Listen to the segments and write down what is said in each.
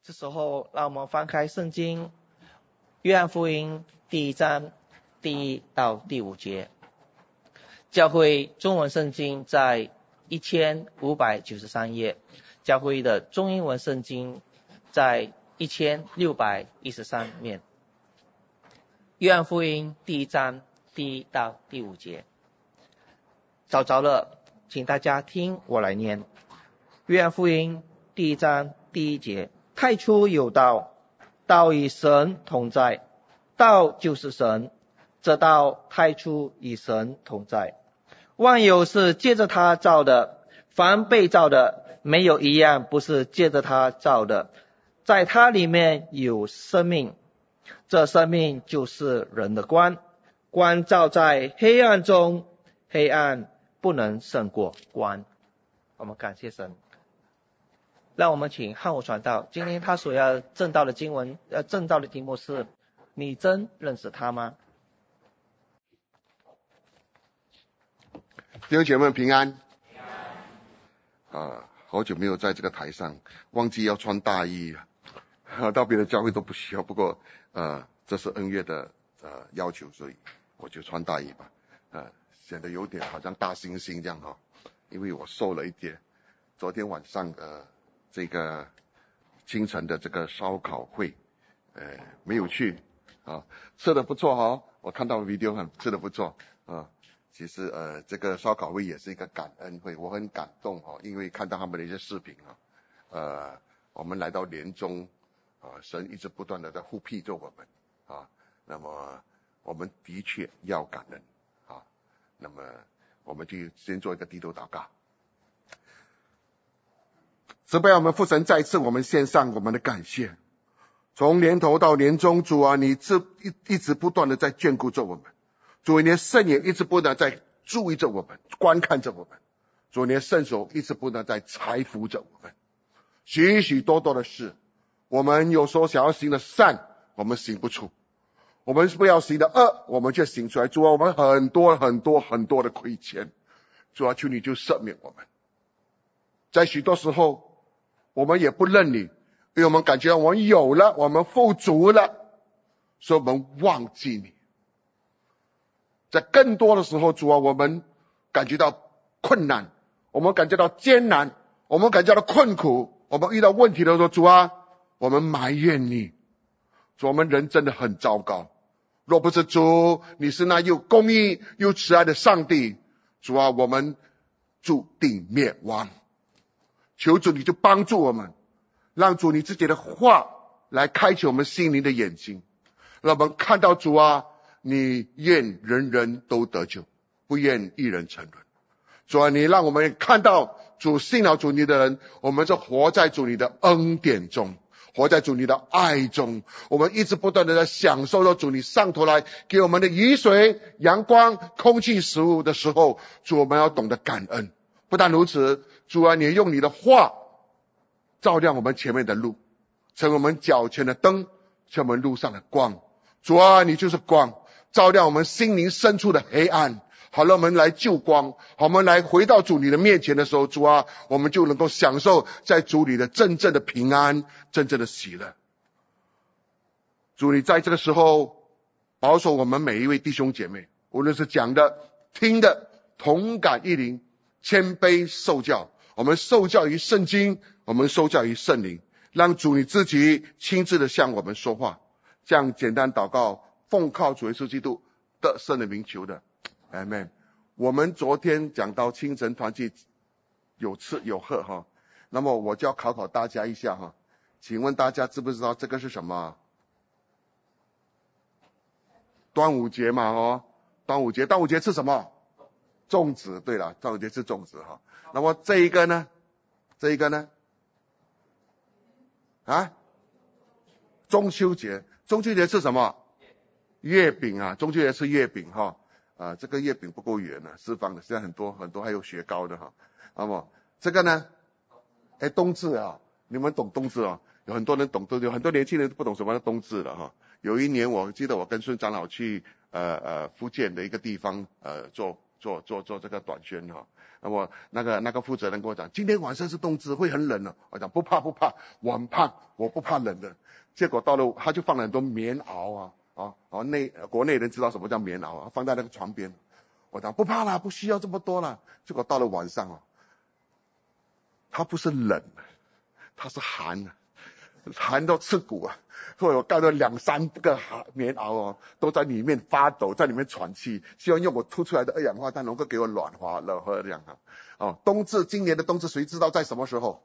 这时候，让我们翻开圣经，约翰福音第1章第1到第5节。教会中文圣经在1593页，教会的中英文圣经在1613面。约翰福音第1章第1到第5节。找着了，请大家听我来念。约翰福音第1章第1节：太初有道，道与神同在，道就是神，这道太初与神同在。万有是借着他造的，凡被造的，没有一样不是借着他造的。在他里面有生命，这生命就是人的光，光照在黑暗中，黑暗不能胜过光。我们感谢神。让我们请汉武传道，今天他所要证道的经文，证道的题目是：你真认识他吗？ 弟兄姐妹们平安。好久没有在这个台上，忘记要穿大衣了。到别的教会都不需要，不过这是恩乐的要求，所以我就穿大衣吧。显得有点好像大猩猩这样哈，因为我瘦了一点。昨天晚上这个清晨的这个烧烤会，没有去吃得不错哈，我看到 video 吃得不错其实这个烧烤会也是一个感恩会，我很感动因为看到他们的一些视频我们来到年终神一直不断的在呼庇着我们那么我们的确要感恩那么我们就先做一个低头祷告。慈悲我们父神，再次我们献上我们的感谢。从年头到年终，主啊，你一直不断的在眷顾着我们。主，你的圣眼一直不断在注意着我们，观看着我们。主，你的圣手一直不断在裁扶着我们。许许多多的事，我们有时候想要行的善，我们行不出；我们不要行的恶，我们却行出来。主啊，我们很多的亏欠，主啊，求你就赦免我们。在许多时候，我们也不认你，因为我们感觉我们有了，我们富足了，所以我们忘记你。在更多的时候，主啊，我们感觉到困难，我们感觉到艰难，我们感觉到困苦，我们遇到问题的时候，主啊，我们埋怨你。主，我们人真的很糟糕。若不是主，你是那又公义又慈爱的上帝，主啊，我们注定灭亡。求主你就帮助我们，让主你自己的话来开启我们心灵的眼睛，让我们看到主啊，你愿人人都得救，不愿一人沉沦。主啊，你让我们看到主信了主你的人，我们就活在主你的恩典中，活在主你的爱中。我们一直不断的在享受到主你上头来给我们的雨水、阳光、空气、食物的时候，主，我们要懂得感恩。不但如此，主啊，你用你的话照亮我们前面的路，成为我们脚前的灯，成为我们路上的光。主啊，你就是光，照亮我们心灵深处的黑暗，好让我们来救光，好我们来回到主你的面前的时候，主啊，我们就能够享受在主里的真正的平安，真正的喜乐。主，你在这个时候保守我们每一位弟兄姐妹，无论是讲的听的，同感一灵，谦卑受教。我们受教于圣经，我们受教于圣灵，让主你自己亲自的向我们说话。这样简单祷告，奉靠主耶稣基督的圣的名求的，阿们。我们昨天讲到清晨团契有吃有喝那么我就要考大家一下请问大家知不知道这个是什么？端午节嘛端午节吃什么？粽子。对了，端午节吃粽子那么这一个呢中秋节吃什么？月饼中秋节吃月饼这个月饼不够圆四方的，现在很多还有雪糕的那么这个呢冬至你们懂冬至有很多人懂，有很多年轻人不懂什么是冬至了有一年我记得我跟孙长老去福建的一个地方做做这个短宣哈。那么那个负责人跟我讲，今天晚上是冬至，会很冷的。我讲不怕，我很胖，我不怕冷的。结果到了他就放了很多棉袄国内人知道什么叫棉袄放在那个床边。我讲不怕啦，不需要这么多啦。结果到了晚上他不是冷，他是寒到刺骨啊！所以我盖了2-3个棉袄都在里面发抖，在里面喘气，希望用我吐出来的二氧化碳能够给我暖和这样冬至，今年的冬至谁知道在什么时候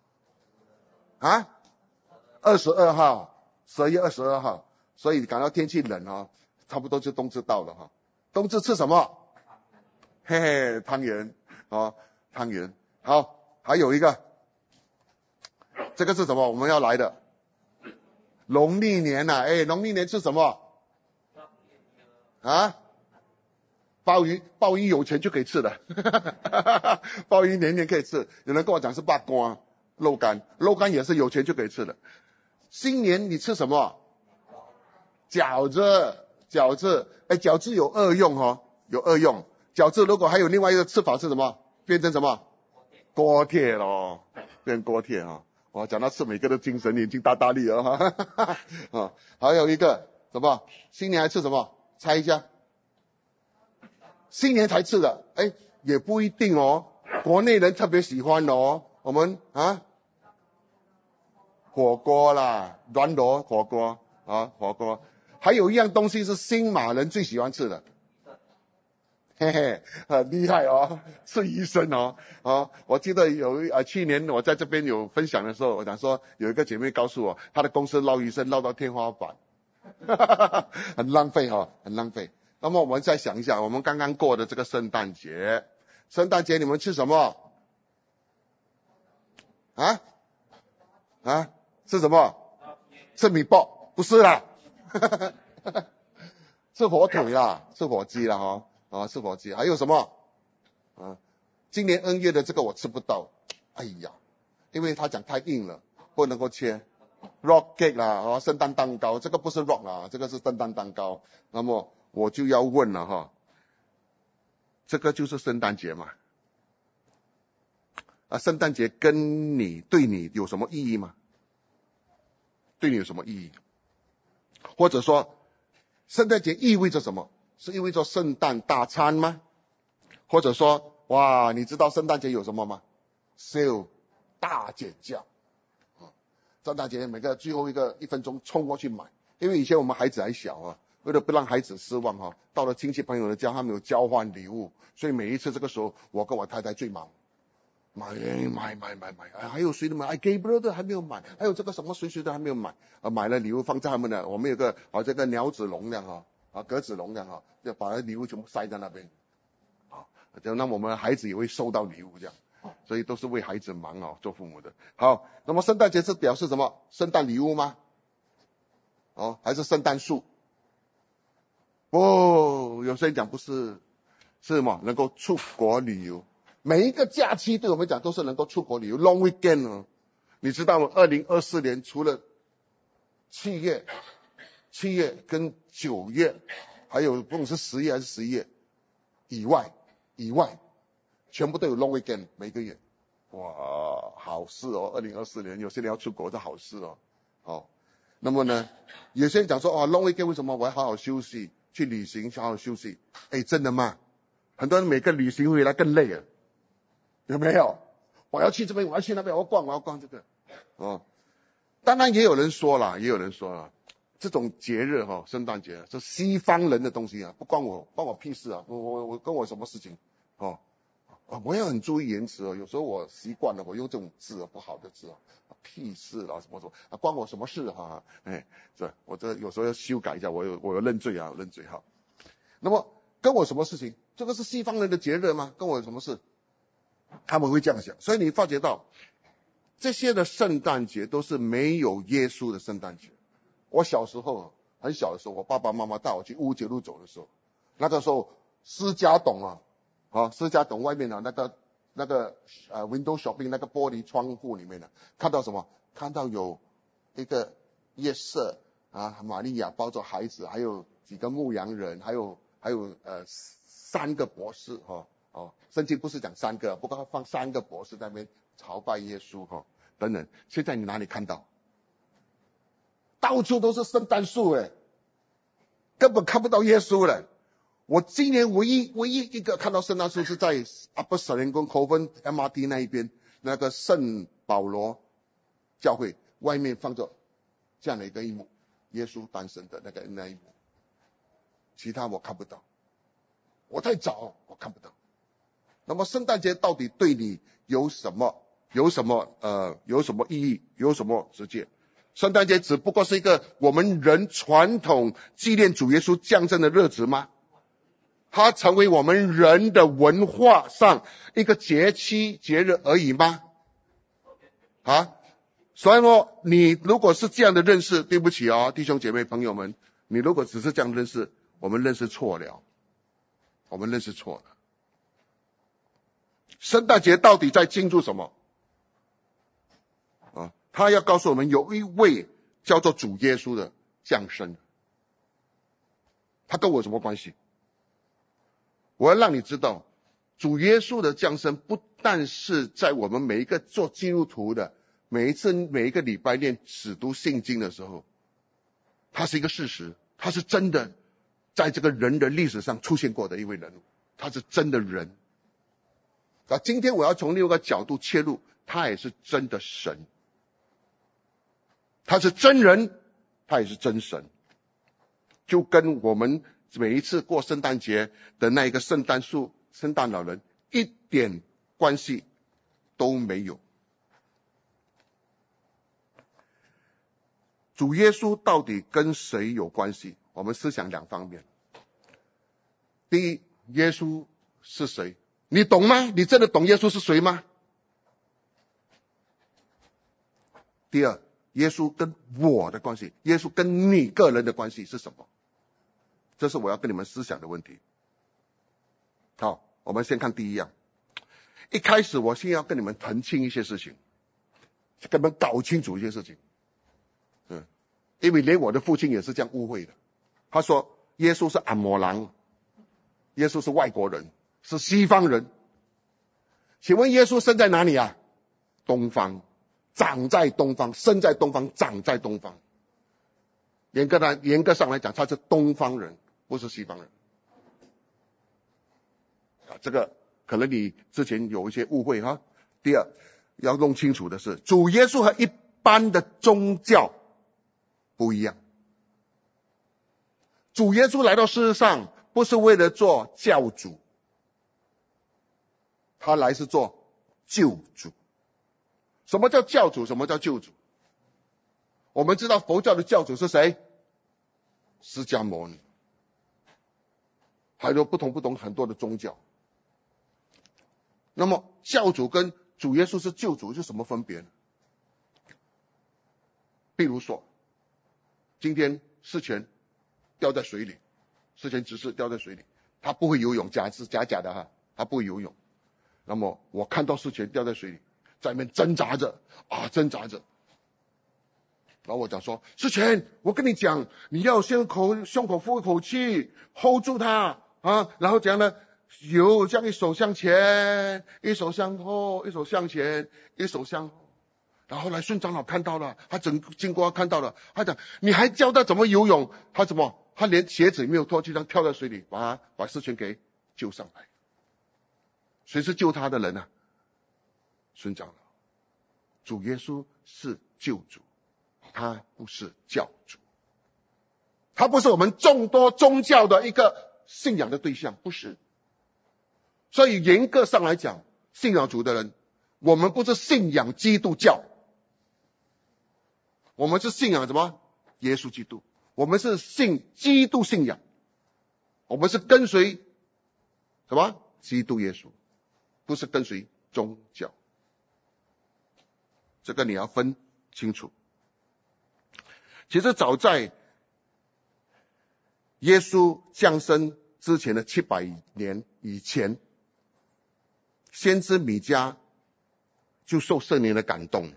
？22号，12月22号。所以感到天气冷差不多就冬至到了冬至吃什么？嘿嘿，汤圆汤圆。好，还有一个，这个是什么？我们要来的农历年农历年吃什么鲍鱼有钱就可以吃的鲍鱼年年可以吃。有人跟我讲是八瓜肉干也是有钱就可以吃的。新年你吃什么？饺子饺子有二用有二用。饺子如果还有另外一个吃法是什么？变成什么？锅贴咯，变锅贴我讲到吃，每个都精神眼睛大大力还有一个什么？新年还吃什么？猜一下。新年才吃的也不一定国内人特别喜欢我们火锅啦，软螺火锅火锅。还有一样东西是新马人最喜欢吃的，嘿嘿，很厉害吃鱼生我记得去年我在这边有分享的时候，我讲说有一个姐妹告诉我，她的公司捞鱼生捞到天花板很浪费很浪费。那么我们再想一下，我们刚刚过的这个圣诞节你们吃什么吃什么？吃米包？不是啦吃火腿啦，吃火鸡啦吃火鸡。还有什么今年2月的这个我吃不到，哎呀，因为他讲太硬了，不能够切。rock cake 啦圣诞蛋糕，这个不是 rock 啦，这个是圣诞蛋糕。那么我就要问了这个就是圣诞节嘛？圣诞节对你有什么意义吗？对你有什么意义？或者说圣诞节意味着什么？是意味着圣诞大餐吗？或者说哇，你知道圣诞节有什么吗？ sale 大减价圣诞节每个最后1分钟冲过去买。因为以前我们孩子还小为了不让孩子失望到了亲戚朋友的家，他们有交换礼物，所以每一次这个时候我跟我太太最忙，买，还有谁的买？Gabriel 的还没有买，还有这个什么谁的还没有买买了礼物放在他们的，我们有个这个鸟子笼量格子笼量就把礼物全部塞在那边就那我们孩子也会收到礼物这样，所以都是为孩子忙做父母的。好，那么圣诞节是表示什么？圣诞礼物吗？还是圣诞树？有些人讲不是，是什么？能够出国旅游。每一个假期对我们讲都是能够出国旅游 long weekend 你知道吗？2024年除了7月跟9月，还有不管是10月还是11月以外，全部都有 long weekend 每个月。哇，好事2024年有些人要出国的好事那么呢，有些人讲说long weekend 为什么我要好好休息，去旅行好好休息？真的吗？很多人每个旅行回来更累有没有？我要去这边，我要去那边，我要逛这个当然也有人说了，这种节日圣诞节是西方人的东西不关我屁事我跟我什么事情我也很注意言辞有时候我习惯了，我用这种字不好的字屁事什么关我什么事我这有时候要修改一下，我有认罪认罪那么跟我什么事情？这个是西方人的节日吗？跟我有什么事？他们会这样想。所以你发觉到这些的圣诞节都是没有耶稣的圣诞节。我小时候很小的时候，我爸爸妈妈带我去乌节路走的时候，那个时候施家董施家董外面那个window shopping 那个玻璃窗户里面看到什么？看到有一个夜色玛利亚抱着孩子，还有几个牧羊人，还有 3个博士圣经不是讲3个，不过他放3个博士在那边朝拜耶稣等等。现在你哪里看到？到处都是圣诞树根本看不到耶稣了。我今年唯一一个看到圣诞树是在Abbotsington Coven MRT 那一边，那个圣保罗教会外面放着这样的一个一幕，耶稣诞生的那一幕，其他我看不到。我太早，我看不到。那么圣诞节到底对你有什么意义？有什么直接？圣诞节只不过是一个我们人传统纪念主耶稣降生的日子吗？它成为我们人的文化上一个节期节日而已吗？所以说你如果是这样的认识，对不起弟兄姐妹朋友们，你如果只是这样认识，我们认识错了。圣诞节到底在庆祝什么？他要告诉我们有一位叫做主耶稣的降生。他跟我有什么关系？我要让你知道，主耶稣的降生不但是在我们每一个做基督徒的每一个礼拜念使读圣经的时候，他是一个事实，他是真的在这个人的历史上出现过的一位人物，他是真的人。今天我要从另一个角度切入，他也是真的神，他是真人，他也是真神，就跟我们每一次过圣诞节的那一个圣诞树、圣诞老人一点关系都没有。主耶稣到底跟谁有关系？我们思想2方面。第一，耶稣是谁？你懂吗？你真的懂耶稣是谁吗？第二，耶稣跟我的关系，耶稣跟你个人的关系是什么？这是我要跟你们思想的问题。好，我们先看第一样。一开始我先要跟你们澄清一些事情，跟你们搞清楚一些事情。因为连我的父亲也是这样误会的。他说耶稣是阿摩郎，耶稣是外国人，是西方人。请问耶稣生在哪里啊？东方，长在东方，生在东方，长在东方。严格上来讲，他是东方人，不是西方人。这个可能你之前有一些误会哈。第二，要弄清楚的是，主耶稣和一般的宗教不一样。主耶稣来到世上不是为了做教主，他来是做救主。什么叫教主？什么叫救主？我们知道佛教的教主是谁？释迦牟尼。还有不同很多的宗教。那么教主跟主耶稣是救主是什么分别呢？比如说今天事前掉在水里，事前执事掉在水里，他不会游泳，假的哈，他不会游泳。那么我看到事前掉在水里，在那边挣扎着，然后我讲说，事前我跟你讲，你要胸口呼一口气 ，hold 住它然后怎样呢？游，这样一手向前，一手向后，一手向前，一手向后。然后后来孙长老看到了，他经过看到了，他讲你还教他怎么游泳？他连鞋子也没有脱，就这样跳在水里，把事情给救上来。谁是救他的人啊？孙长老。主耶稣是救主，他不是教主，他不是我们众多宗教的一个信仰的对象，不是。所以严格上来讲，信仰主的人，我们不是信仰基督教，我们是信仰什么？耶稣基督。我们是信基督信仰，我们是跟随什么？基督耶稣，不是跟随宗教。这个你要分清楚。其实早在耶稣降生之前的700年以前，先知米迦就受圣灵的感动，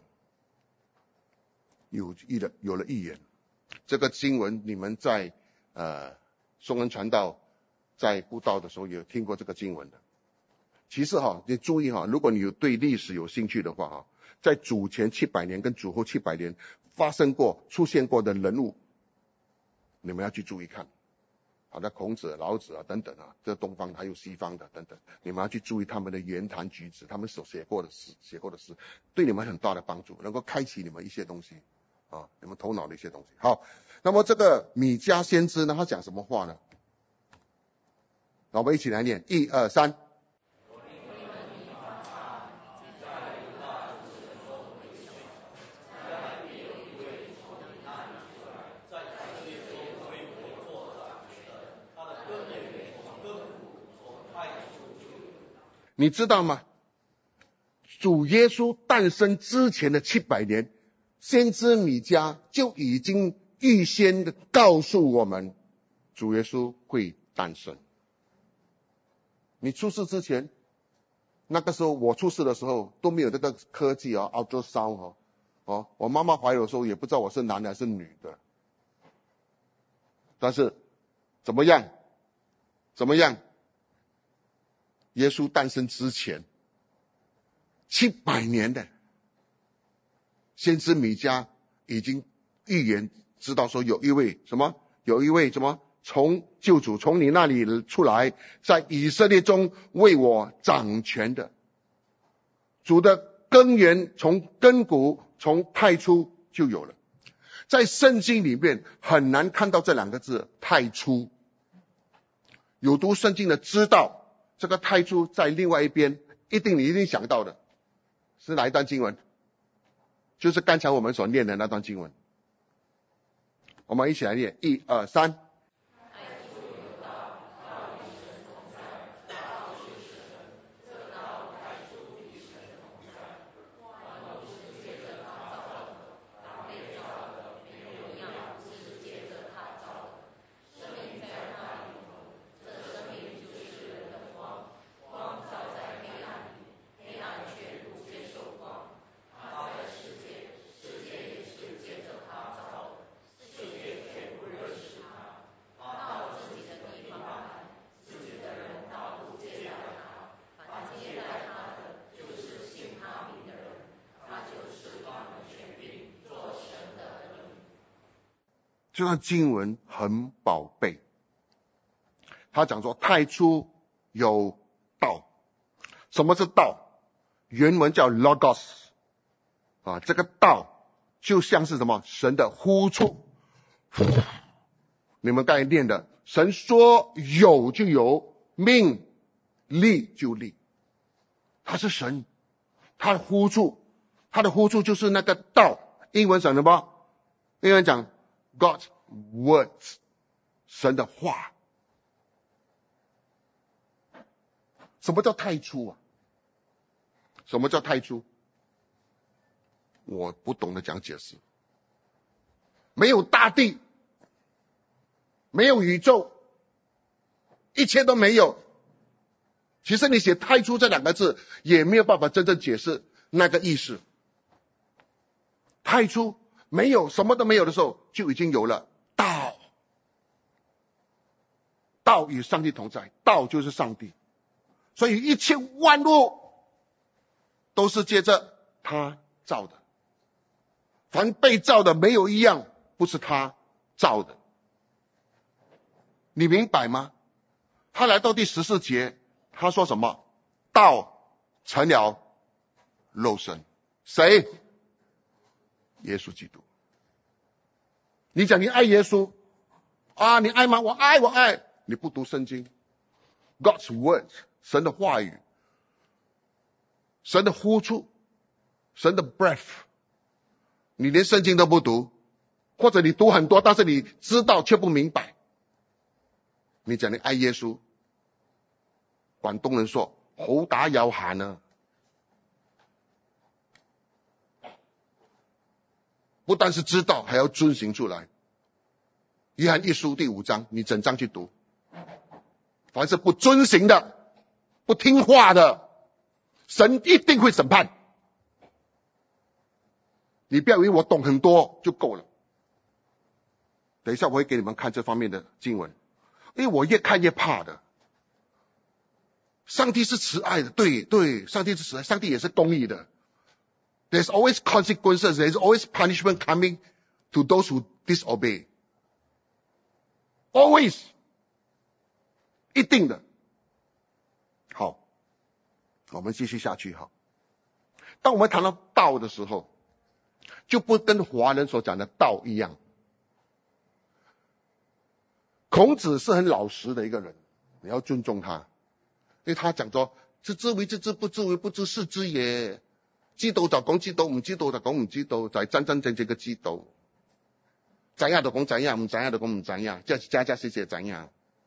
有了预言。这个经文你们在松恩传道在布道的时候有听过这个经文的。其实你注意如果你有对历史有兴趣的话在主前700年跟主后700年出现过的人物，你们要去注意看。好的，孔子、老子等等这东方还有西方的等等，你们要去注意他们的言谈举止，他们所写过的诗，对你们很大的帮助，能够开启你们一些东西你们头脑的一些东西。好，那么这个米迦先知呢，他讲什么话呢？那我们一起来念，1、2、3。你知道吗？主耶稣诞生之前的700年，先知米迦就已经预先的告诉我们，主耶稣会诞生。你出世之前，那个时候我出世的时候都没有这个科技ultrasound 我妈妈怀我的时候也不知道我是男的还是女的。但是怎么样？耶稣诞生之前700年的先知米迦已经预言知道说有一位从救主从你那里出来，在以色列中为我掌权的。主的根源从根骨从太初就有了。在圣经里面很难看到这2个字太初，有读圣经的知道这个太初在另外一边，你一定想到的是哪一段经文？就是刚才我们所念的那段经文。我们一起来念，1、2、3。这段经文很宝贝，他讲说太初有道。什么是道？原文叫 logos 这个道就像是什么？神的呼出。你们刚才念的，神说有就有，命立就立。他是神，他的呼出就是那个道。英文讲什么？英文讲God's words， 神的话。什么叫太初什么叫太初？我不懂得讲解释。没有大地，没有宇宙，一切都没有。其实你写太初这2个字也没有办法真正解释那个意思。太初没有，什么都没有的时候就已经有了道。道与上帝同在，道就是上帝。所以一切万物都是借着他造的。凡被造的没有一样不是他造的。你明白吗？他来到第14节，他说什么？道成了肉身。谁？耶稣基督。你讲你爱耶稣你爱吗？我爱。你不读圣经。 God's word， 神的话语，神的呼出，神的 breath， 你连圣经都不读，或者你读很多，但是你知道却不明白。你讲你爱耶稣，广东人说好打有限不但是知道，还要遵行出来。约翰一书第5章，你整章去读。凡是不遵行的，不听话的，神一定会审判。你不要以为我懂很多就够了。等一下我会给你们看这方面的经文，因为我越看越怕的。 上帝是慈爱的，对，上帝是慈爱，上帝也是公义的。There's always consequences, there's always punishment coming to those who disobey. Always. 一定的。好，我们继续下去哈。当我们谈到道的时候，就不跟华人所讲的道一样。孔子是很老实的一个人，你要尊重他，因为他讲说，知之為知之，不知為不知，是知也。知道就講知道，唔知道就講唔知道，就係真真正正嘅知道。怎樣就講怎樣，唔怎樣就講唔怎樣，即係加加寫寫怎樣。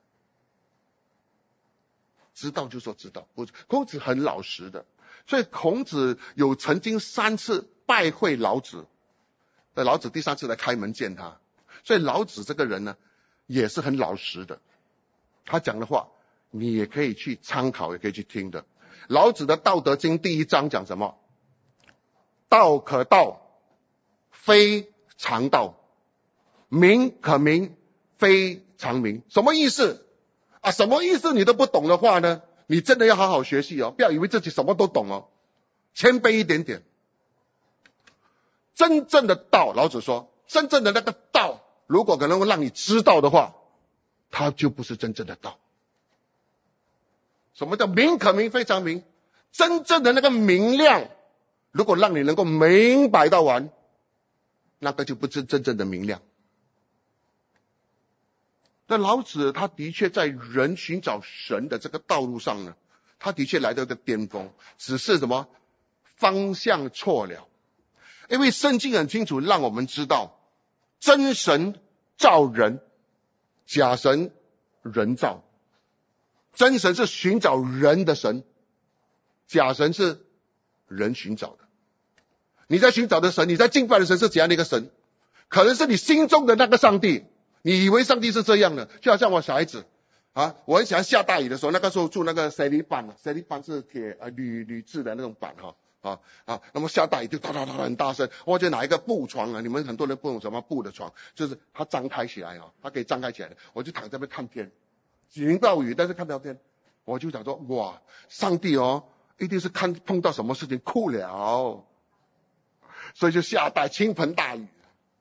知道就說知道，孔子很老實的，所以孔子有曾經3次拜會老子，老子第3次來開門見他，所以老子這個人呢，也是很老實的，他講的話你也可以去參考，也可以去聽的。老子的《道德經》第1章講什麼？道可道，非常道；名可名，非常名。什麼意思啊？什麼意思你都不懂的話呢，你真的要好好學習哦，不要以為自己什麼都懂哦，謙卑一點點。真正的道，老子說，真正的那個道，如果可能會讓你知道的話，它就不是真正的道。什麼叫名可名，非常名？真正的那個明亮，如果讓你能夠明白到完，那個就不是真正的明亮。那老子他的確在人尋找神的這個道路上呢，他的確來到一個巔峰，只是什麼方向錯了。因為聖經很清楚讓我們知道，真神造人，假神人造。真神是尋找人的神，假神是人尋找的。你在尋找的神，你在敬拜的神是怎樣的一個神？可能是你心中的那個上帝，你以為上帝是這樣的，就好像我小孩子啊，我很喜歡下大雨的時候，那個時候住那個石籬板，石籬板是鋁製的那種板哈那麼下大雨就噠噠噠很大聲，我就拿一個布床啊，你們很多人不懂什麼布的床，就是它張開起來它可以張開起來的，我就躺在那邊看天，淋到雨但是看到天，我就想說哇，上帝一定是碰到什麼事情哭了，所以就下大傾盆大雨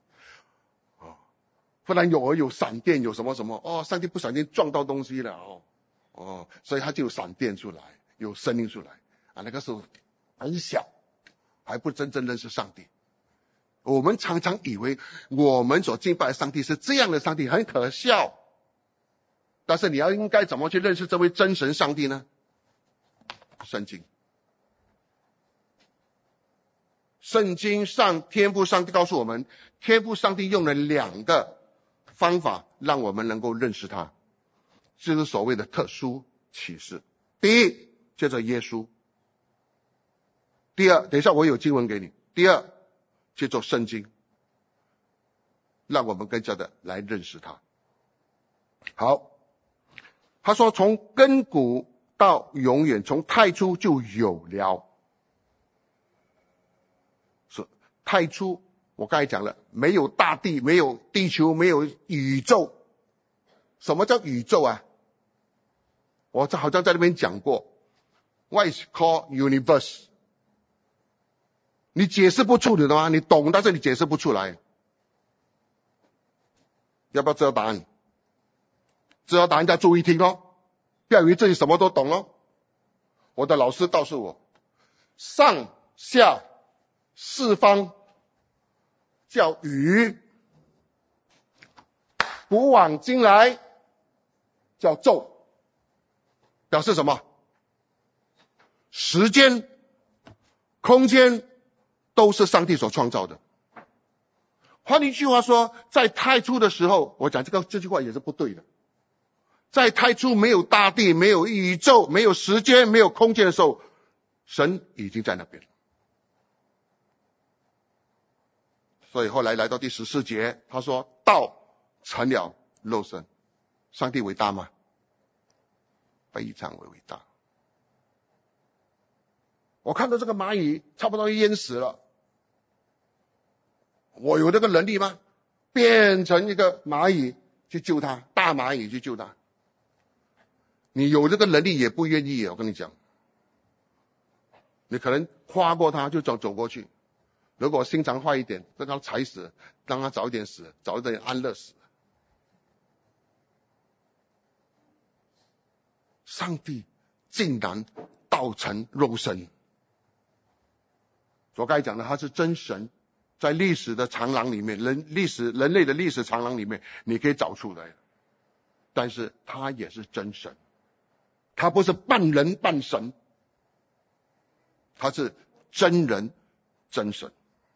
不然有閃電有什麼什麼上帝不小心撞到東西了所以他就有閃電出來，有聲音出來那個時候很小，還不真正認識上帝。我們常常以為我們所敬拜的上帝是這樣的上帝，很可笑。但是你要應該怎麼去認識這位真神上帝呢？聖經上天父上帝告訴我們，天父上帝用了2個方法讓我們能夠認識他，就是所謂的特殊啟示。第一叫做耶穌，第二等一下我有經文給你，第二叫做聖經，讓我們更加的來認識他。好，他說從亙古到永遠，從太初就有了。是太初我剛才講了，沒有大地，沒有地球，沒有宇宙。什麼叫宇宙啊？我好像在那邊講過 What is called universe？ 你解釋不出的嗎？你懂，但是你解釋不出來。要不要知道答案？知道答案再注意聽咯，不要以為自己什麼都懂咯。我的老師告訴我，上下四方叫宇，古往今來叫宙。表示什麼？時間、空間都是上帝所創造的。換一句話說，在太初的時候，我講這句話也是不對的。在太初沒有大地，沒有宇宙，沒有時間，沒有空間的時候，神已經在那邊。所以後來來到第14節，他說道成了肉身。上帝偉大嗎？非常偉大。我看到這個螞蟻差不多淹死了，我有這個能力嗎？變成一個螞蟻去救它，大螞蟻去救它。 你有这个能力也不愿意，我跟你讲，你可能跨过他就走过去。如果心肠坏一点，让他踩死，让他早一点死，早一点安乐死。上帝竟然道成肉身。我刚才讲的，他是真神，在历史的长廊里面，人类的历史长廊里面，你可以找出来。但是他也是真神，他不是半人半神，他是真人真神。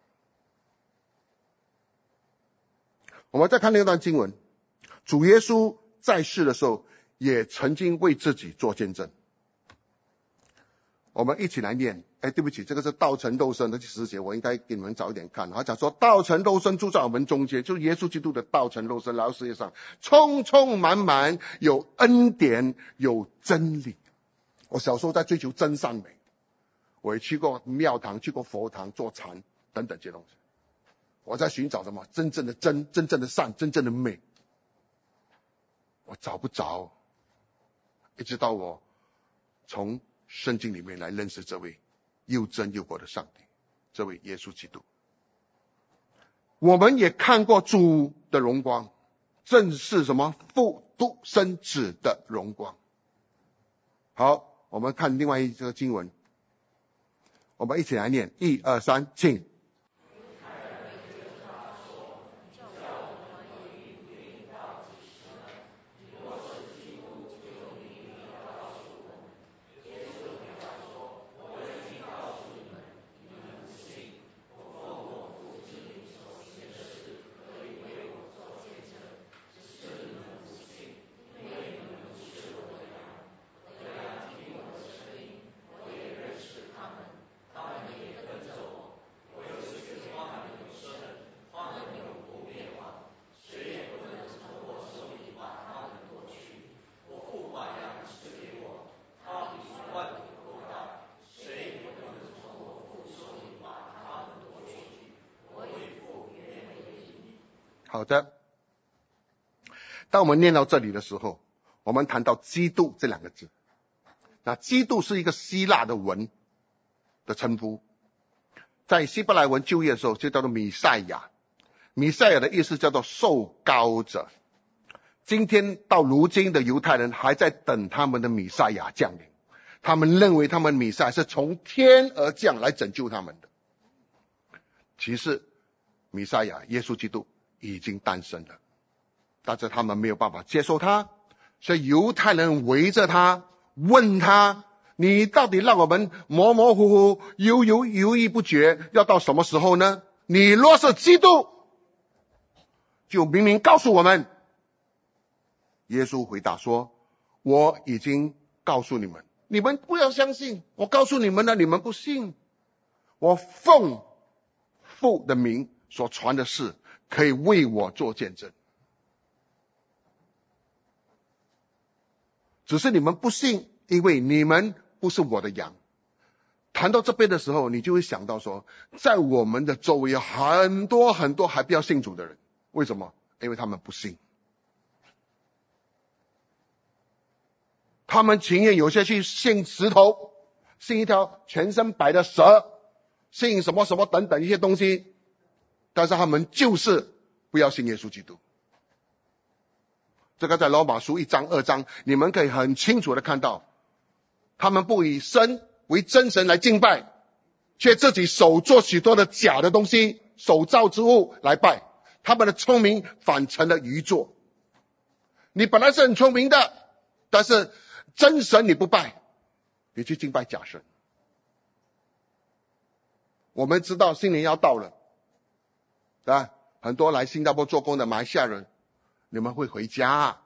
我们再看那段经文，主耶稣在世的时候也曾经为自己做见证。我们一起来念。对不起，这个是道成肉身的第10节，我应该给你们早一点看。他讲说道成肉身住在我们中间，就是耶稣基督的道成肉身来到世界上，充充满满有恩典有真理。我小时候在追求真善美，我也去过庙堂，去过佛堂做禅等等这些东西。我在寻找什么？真正的真，真正的善，真正的美。我找不着，一直到我从圣经里面来认识这位又真又活的上帝，这位耶稣基督。我们也看过主的荣光，正是什么？父独生子的荣光。好，我们看另外一个经文，我们一起来念，1、2、3，请。好的，当我们念到这里的时候，我们谈到基督这2个字。那基督是一个希腊的文的称呼，在希伯来文就业的时候就叫做弥赛亚。弥赛亚的意思叫做受膏者。今天到如今的犹太人还在等他们的弥赛亚降临，他们认为他们弥赛亚是从天而降来拯救他们的。其实弥赛亚耶稣基督已经诞生了，但是他们没有办法接受他，所以犹太人围着他问他，你到底让我们模模糊糊犹豫不决，要到什么时候呢？你若是基督，就明明告诉我们。耶稣回答说，我已经告诉你们，你们不要相信，我告诉你们了，你们不信。我奉父的名所传的事，可以为我做见证，只是你们不信，因为你们不是我的羊。谈到这边的时候，你就会想到说，在我们的周围有很多很多还不要信主的人。为什么？因为他们不信，他们情愿有些去信石头，信一条全身白的蛇，信什么什么等等一些东西，但是他们就是不要信耶稣基督。这个在罗马书1章2章你们可以很清楚的看到，他们不以神为真神来敬拜，却自己手做许多的假的东西，手造之物来拜，他们的聪明反成了愚拙。你本来是很聪明的，但是真神你不拜，你去敬拜假神。我们知道新年要到了，对吧？很多来新加坡做工的马来西亚人，你们会回家，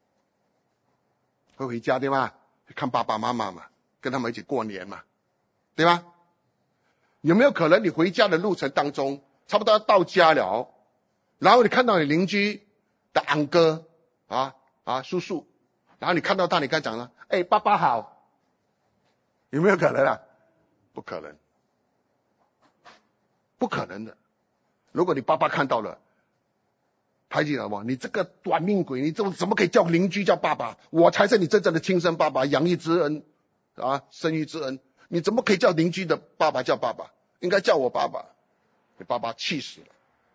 会回家对吗？看爸爸妈妈嘛，跟他们一起过年嘛，对吧？有没有可能你回家的路程当中，差不多要到家了，然后你看到你邻居的昂哥叔叔，然后你看到他，你跟他讲了，爸爸好，有没有可能啊？不可能，不可能的。如果你爸爸看到了， 排挤了吗？你这个短命鬼，你怎么可以叫邻居叫爸爸？我才是你真正的亲生爸爸，养育之恩啊，生育之恩，你怎么可以叫邻居的爸爸叫爸爸？应该叫我爸爸。你爸爸气死了。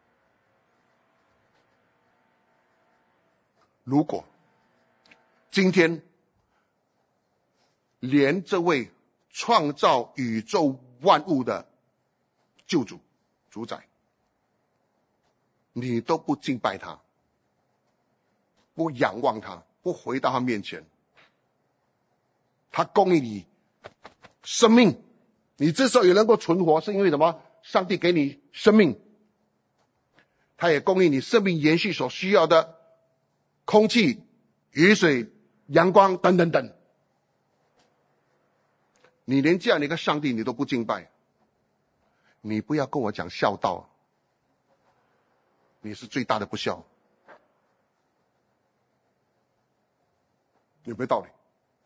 如果今天连这位创造宇宙万物的救主主宰，你都不敬拜他，不仰望他，不回到他面前，他供应你生命，你之所以能够存活，是因为什么？上帝给你生命，他也供应你生命延续所需要的空气、雨水、阳光等等等。你连这样的一个上帝你都不敬拜，你不要跟我讲孝道，你是最大的不孝。有没有道理？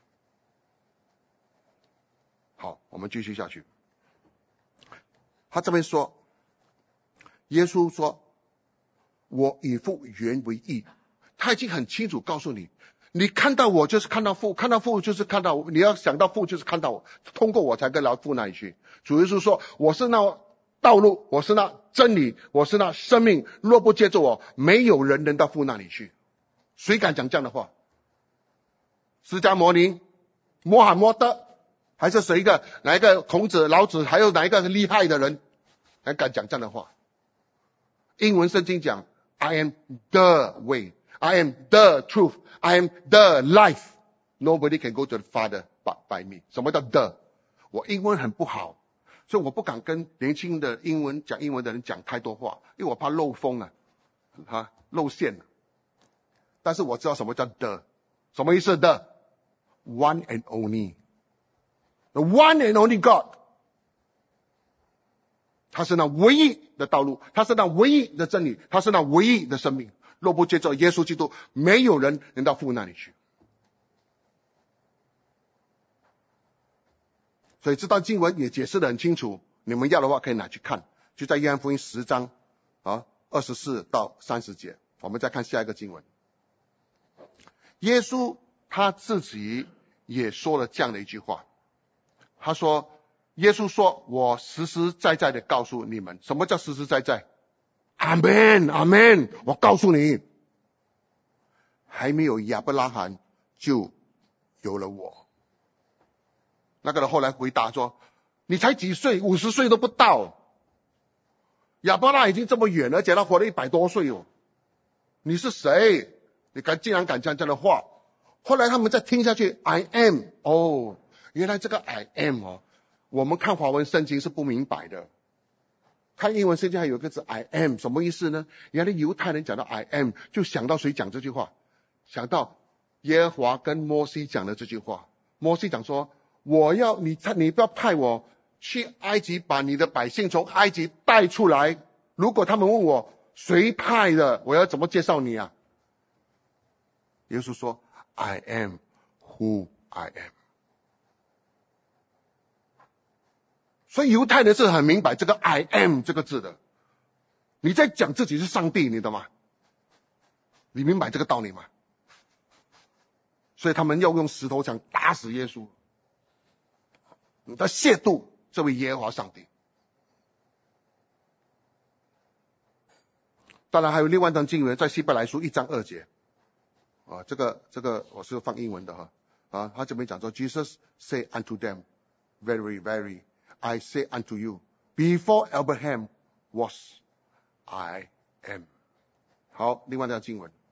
好，我们继续下去。他这边说，耶稣说，我与父原为一。他已经很清楚告诉你，你看到我就是看到父，看到父就是看到我，你要想到父就是看到我，通过我才跟到父那里去。主耶稣说，我是那道路，我是那真理，我是那生命，若不借助我，没有人能到父那里去。谁敢讲这样的话？释迦牟尼、穆罕默德，还是谁哪一个孔子、老子，还有哪一个厉害的人还敢讲这样的话？英文圣经讲 I am the way, I am the truth, I am the life. Nobody can go to the Father but by me. 什么叫 the？ 我英文很不好，所以我不敢跟年轻的讲英文的人讲太多话，因为我怕漏风露馅了。但是我知道什么叫 the， 什么意思 the？ One and only. The one and only God. 他是那唯一的道路，他是那唯一的真理，他是那唯一的生命。若不接受耶稣基督，没有人能到父那里去。所以这段经文也解释得很清楚，你们要的话可以拿去看，就在约翰福音10章24到30节。我们再看下一个经文。耶稣他自己也说了这样的一句话，他说，耶稣说，我实实在在的告诉你们。什么叫实实在在？阿们，阿们，我告诉你，还没有亚伯拉罕就有了我。那个人后来回答说，你才几岁，50岁都不到，亚伯拉罕已经这么远了，而且他活了100多岁哦，你是谁？你竟然敢讲这样的话？后来他们再听下去 I am， 原来这个 I am 我们看华文圣经是不明白的，看英文圣经还有一个字 I am， 什么意思呢？原来犹太人讲到 I am 就想到谁讲这句话？想到耶和华跟摩西讲的这句话。摩西讲说，你不要派我去埃及，把你的百姓从埃及带出来，如果他们问我谁派的，我要怎么介绍你啊？耶稣说 I am who I am。 所以犹太人是很明白这个 I am 这个字的，你在讲自己是上帝，你懂吗？你明白这个道理吗？所以他们要用石头想打死耶稣，你在亵渎这位耶和华上帝。当然还有另外一段经文，在希伯来书1章2节这个我是放英文的他这边讲说 Jesus say unto them, Very, very, I say unto you, before Abraham was, I am. 好，另外一段经文，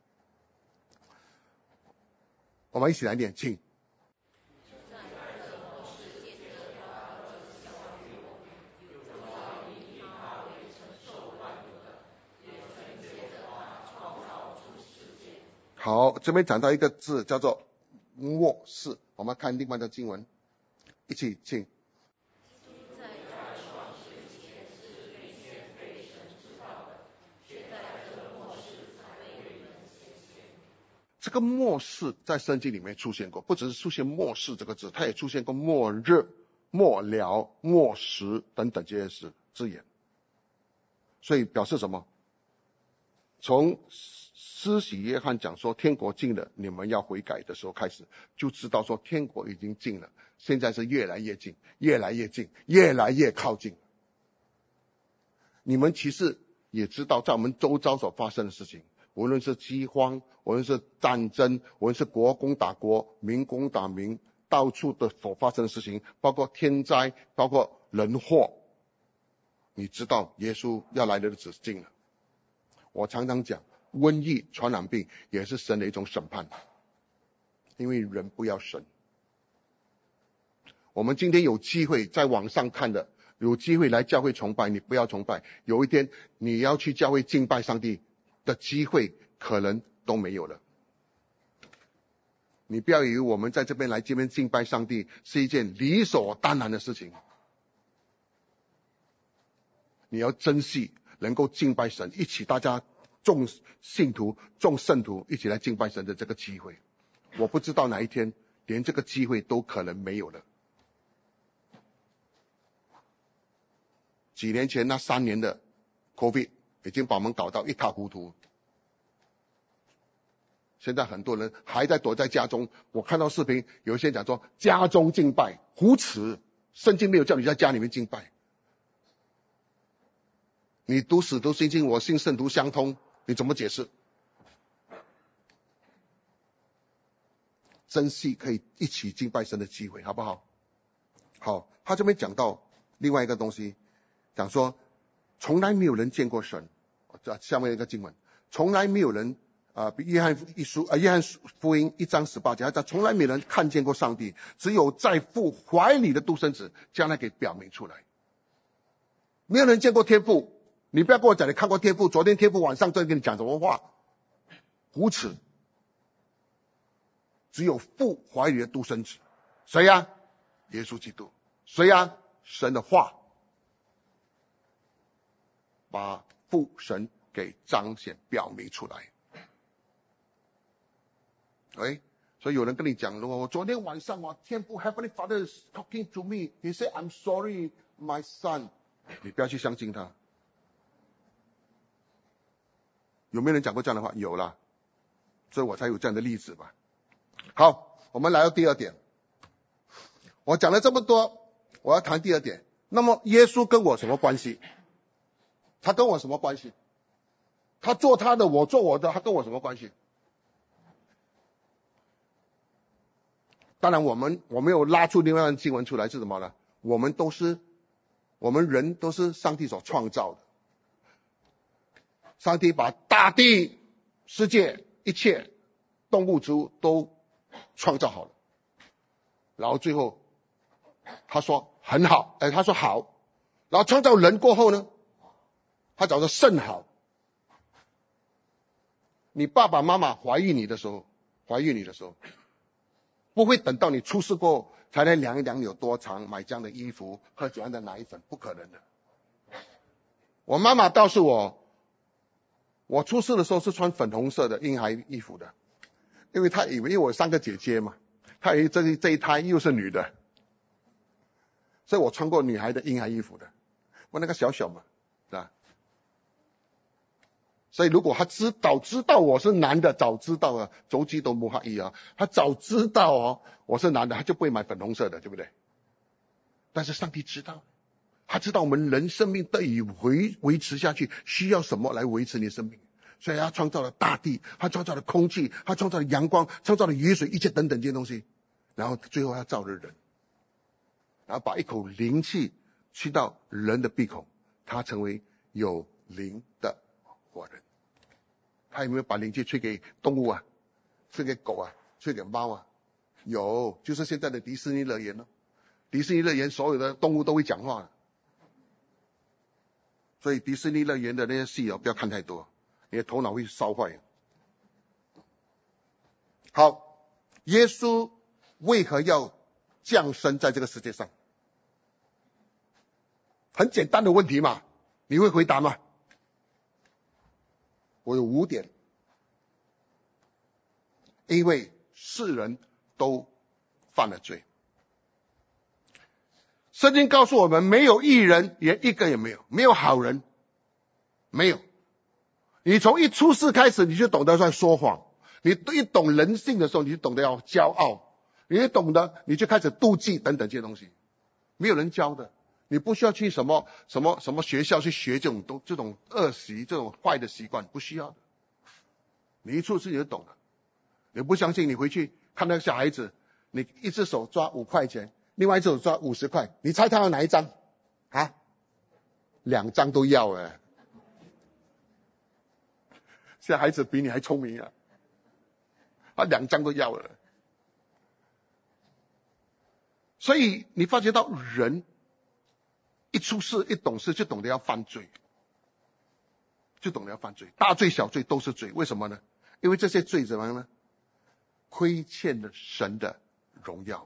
我们一起来念，请。好，这边讲到一个字叫做末世，我们看另外的经文，一起请。这个末世在圣经里面出现过，不只是出现末世这个字，它也出现过末日、末了、末时等等这些字眼。所以表示什么？从施洗约翰讲说天国近了，你们要悔改的时候开始，就知道说天国已经近了，现在是越来越近，越来越近，越来越靠近。你们其实也知道，在我们周遭所发生的事情，无论是饥荒，无论是战争，无论是国攻打国，民攻打民，到处的所发生的事情，包括天灾，包括人祸，你知道耶稣要来的日子近了。我常常讲，瘟疫、传染病也是神的一种审判，因为人不要神。我们今天有机会在网上看的，有机会来教会崇拜，你不要崇拜。有一天你要去教会敬拜上帝的机会可能都没有了。你不要以为我们在这边来这边敬拜上帝是一件理所当然的事情。你要珍惜能够敬拜神，一起大家众信徒、众圣徒一起来敬拜神的这个机会。我不知道哪一天连这个机会都可能没有了。几年前那3年的 COVID 已经把我们搞到一塌糊涂，现在很多人还在躲在家中。我看到视频，有一些讲说家中敬拜，胡扯，圣经没有叫你在家里面敬拜。你读使徒信经，我信圣徒相通，你怎么解释？珍惜可以一起敬拜神的机会，好不好？好，他这边讲到另外一个东西，讲说从来没有人见过神。下面一个经文，从来没有人约翰福音1章18节，他从来没有人看见过上帝，只有在父怀里的独生子将他给表明出来。没有人见过天父，你不要跟我讲你看过天父，昨天天父晚上在跟你讲什么话，胡扯。只有父怀里的独生子，谁呀？耶稣基督。谁呀？神的话，把父神给彰显表明出来。所以有人跟你讲，我昨天晚上天父 Heavenly Father is talking to me. He said, I'm sorry, my son. 你不要去相信他。有没有人讲过这样的话？有啦，所以我才有这样的例子吧。好，我们来到第二点。我讲了这么多，我要谈第二点。那么耶稣跟我什么关系？他跟我什么关系？他做他的，我做我的，他跟我什么关系？当然我们有拉出另外一个经文出来，是什么呢？我们人都是上帝所创造的。上帝把大地、世界、一切动物植物都创造好了，然后最后他说很好，他说好，然后创造人过后呢，他找到甚好。你爸爸妈妈怀孕你的时候，不会等到你出世过后才来量一量有多长，买这样的衣服，喝怎样的奶粉，不可能的。我妈妈告诉我出世的时候是穿粉红色的婴孩衣服的，因为她以为我3个姐姐嘛，她以为这一胎又是女的，所以我穿过女孩的婴孩衣服的，我那个小嘛，是吧？所以如果他早知道我是男的，早知道啊，周记都没黑啊，他早知道我是男的，他就不会买粉红色的，对不对？但是上帝知道，他知道我们人生命得以维持下去，需要什么来维持你的生命，所以他创造了大地，他创造了空气，他创造了阳光，创造了雨水，一切等等这些东西，然后最后他造了人，然后把一口灵气去到人的鼻孔，他成为有灵的活人。他有没有把灵气吹给动物啊？吹给狗啊？吹给猫啊？有，就是现在的迪士尼乐园了。迪士尼乐园所有的动物都会讲话了，所以迪士尼乐园的那些戏不要看太多，你的头脑会烧坏。好，耶稣为何要降生在这个世界上？很简单的问题嘛，你会回答吗？我有5点。因为世人都犯了罪。圣经告诉我们，没有义人，连一个也没有，没有好人，没有。 你从一出世开始，你就懂得在说谎。你一懂人性的时候，你就懂得要骄傲。你一懂得，你就开始妒忌等等这些东西。没有人教的，你不需要去什么学校去学这种恶习、这种坏的习惯，不需要的。你一出世你就懂了。你不相信，你回去看那个小孩子，你一只手抓5块钱，另外一只手抓50块，你猜他要哪一张？啊？2张都要哎。现在孩子比你还聪明啊，他2张都要了。所以你发觉到人一出世一懂事就懂得要犯罪，就懂得要犯罪，大罪小罪都是罪。为什么呢？因为这些罪怎么样呢？亏欠了神的荣耀。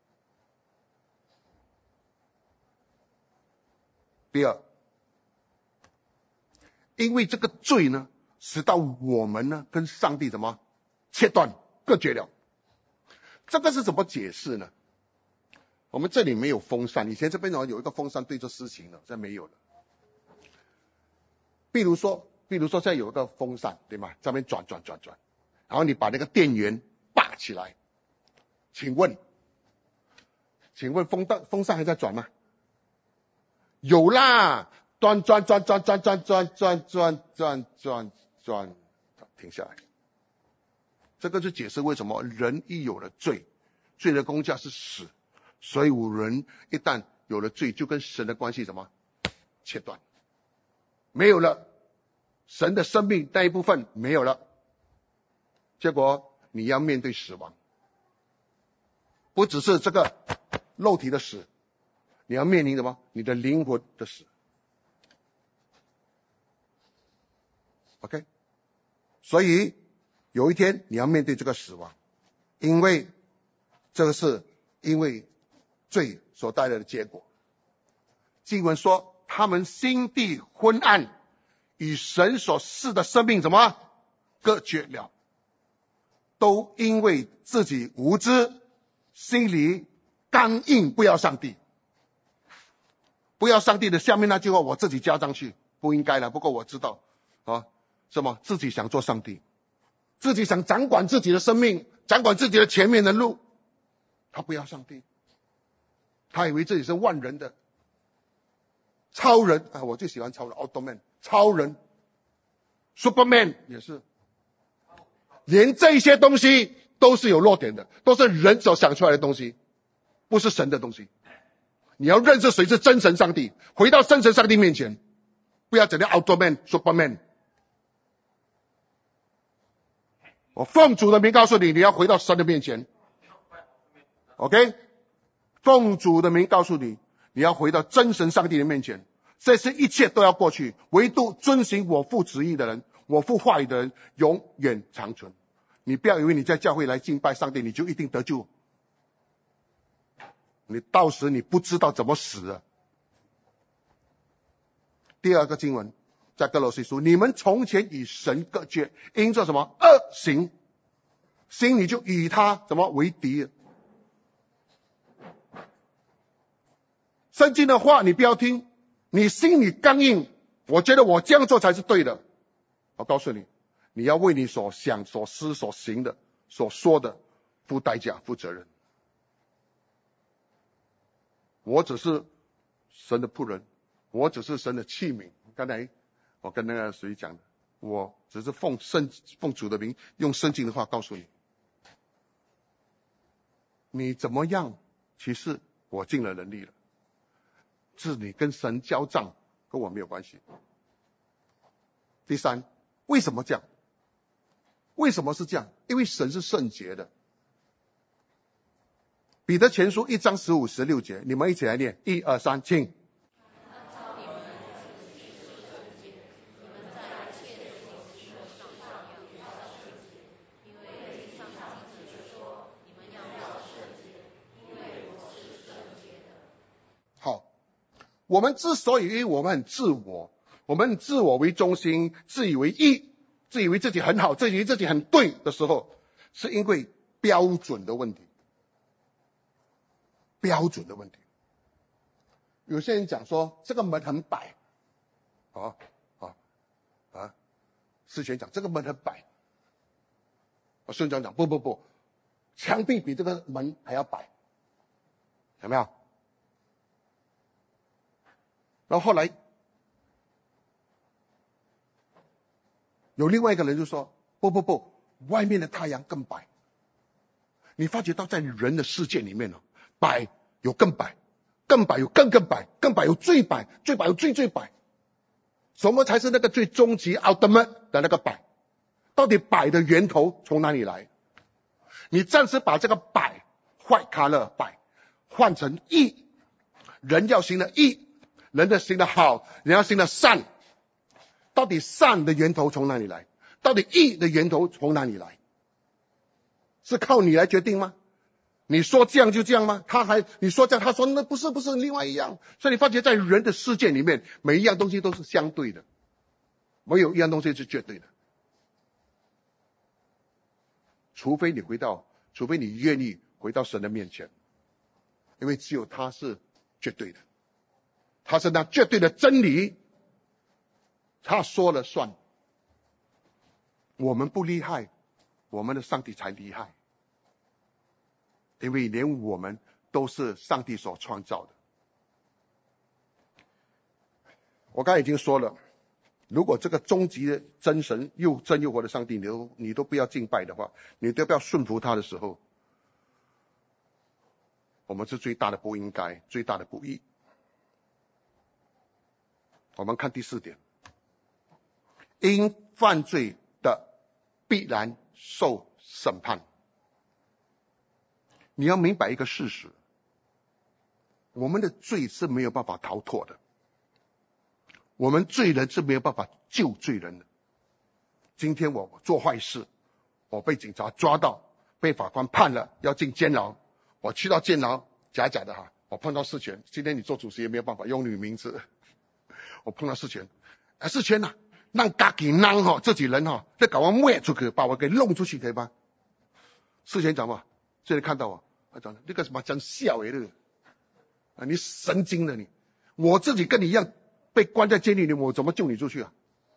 第二，因为这个罪呢，使到我们呢跟上帝怎么切断隔绝了。这个是怎么解释呢？我们这里没有风扇，以前这边有一个风扇对着事情了，现在没有了。比如说现在有一个风扇，对吗？这边转，然后你把那个电源拔起来，请问风扇还在转吗？有啦，转，停下来。这个就解释为什么人一有了罪，罪的工价是死，所以人一旦有了罪，就跟神的关系什么切断，没有了，神的生命那一部分没有了，结果你要面对死亡，不只是这个肉体的死，你要面临什么？你的灵魂的死。OK， 所以有一天你要面对这个死亡，因为这个是因为罪所带来的结果。经文说，他们心地昏暗，与神所赐的生命怎么隔绝了，都因为自己无知，心里刚硬，不要上帝。不要上帝的下面那句话我自己加上去，不应该了，不过我知道啊，什么自己想做上帝，自己想掌管自己的生命，掌管自己的前面的路，他不要上帝，他以为自己是万人的超人啊！我最喜欢超人，奥特曼，超人 ，Superman 也是，连这些东西都是有弱点的，都是人所想出来的东西，不是神的东西。你要认识谁是真神上帝，回到真神上帝面前，不要整天奥特曼 Superman。我奉主的名告诉你，你要回到神的面前。OK， 奉主的名告诉你，你要回到真神上帝的面前。这些一切都要过去，唯独遵行我父旨意的人，我父话语的人，永远长存。你不要以为你在教会来敬拜上帝，你就一定得救。你到时你不知道怎么死的。第二个经文在歌罗西书，你们从前与神隔绝，因着什么恶行，心里就与他怎么为敌。圣经的话你不要听，你心里刚硬，我觉得我这样做才是对的。我告诉你，你要为你所想所思所行的所说的付代价负责任。我只是神的仆人，我只是神的器皿。刚才我跟那个谁讲的，我只是奉主的名，用圣经的话告诉你，你怎么样，其实我尽了能力了，是你跟神交账，跟我没有关系。第三，为什么这样？为什么是这样？因为神是圣洁的。彼得前书1章15、16节，你们一起来念，1、2、3，请。好，我们之所以因为我们很自我，我们很自我为中心，自以为义，自以为自己很好，自以为自己很对的时候，是因为标准的问题。标准的问题。有些人讲说这个门很窄， 事前讲这个门很白，顺长讲不，墙壁比这个门还要白，有没有？然后后来有另外一个人就说不，外面的太阳更白。你发觉到在人的世界里面呢，白有更白，更白有更白，更白有最白，最白有最白。什么才是那个最终极 ultimate 的那个白？到底白的源头从哪里来？你暂时把这个白white color 白换成义，人要行的义，人的行的好，人要行的善。到底善的源头从哪里来？到底义的源头从哪里来？是靠你来决定吗？你说这样就这样吗？你说这样，他说那不是另外一样。所以你发觉在人的世界里面，每一样东西都是相对的，没有一样东西是绝对的。除非你愿意回到神的面前，因为只有他是绝对的，他是那绝对的真理，他说了算。我们不厉害，我们的上帝才厉害，因为连我们都是上帝所创造的。我刚才已经说了，如果这个终极的真神又真又活的上帝你都不要敬拜的话，你都不要顺服他的时候，我们是最大的不应该，最大的不义。我们看第4点，因犯罪的必然受审判。你要明白一个事实，我们的罪是没有办法逃脱的，我们罪人是没有办法救罪人的。今天我做坏事，我被警察抓到，被法官判了要进监牢，我去到监牢，假的哈，我碰到世权，今天你做主席也没有办法用你名字，我碰到世权，世权啊，让自己人自己人再搞我卖出去，把我给弄出去可以吗？世权讲嘛，这里看到我，他讲这个什么真笑的你神经的你，我自己跟你一样被关在监狱里，我怎么救你出去啊？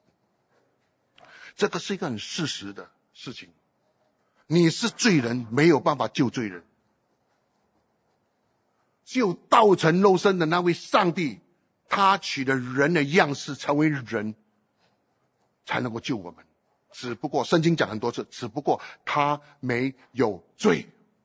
这个是一个很事实的事情，你是罪人，没有办法救罪人，只有道成肉身的那位上帝，他取了人的样式成为人，才能够救我们。只不过圣经讲很多次，只不过他没有罪。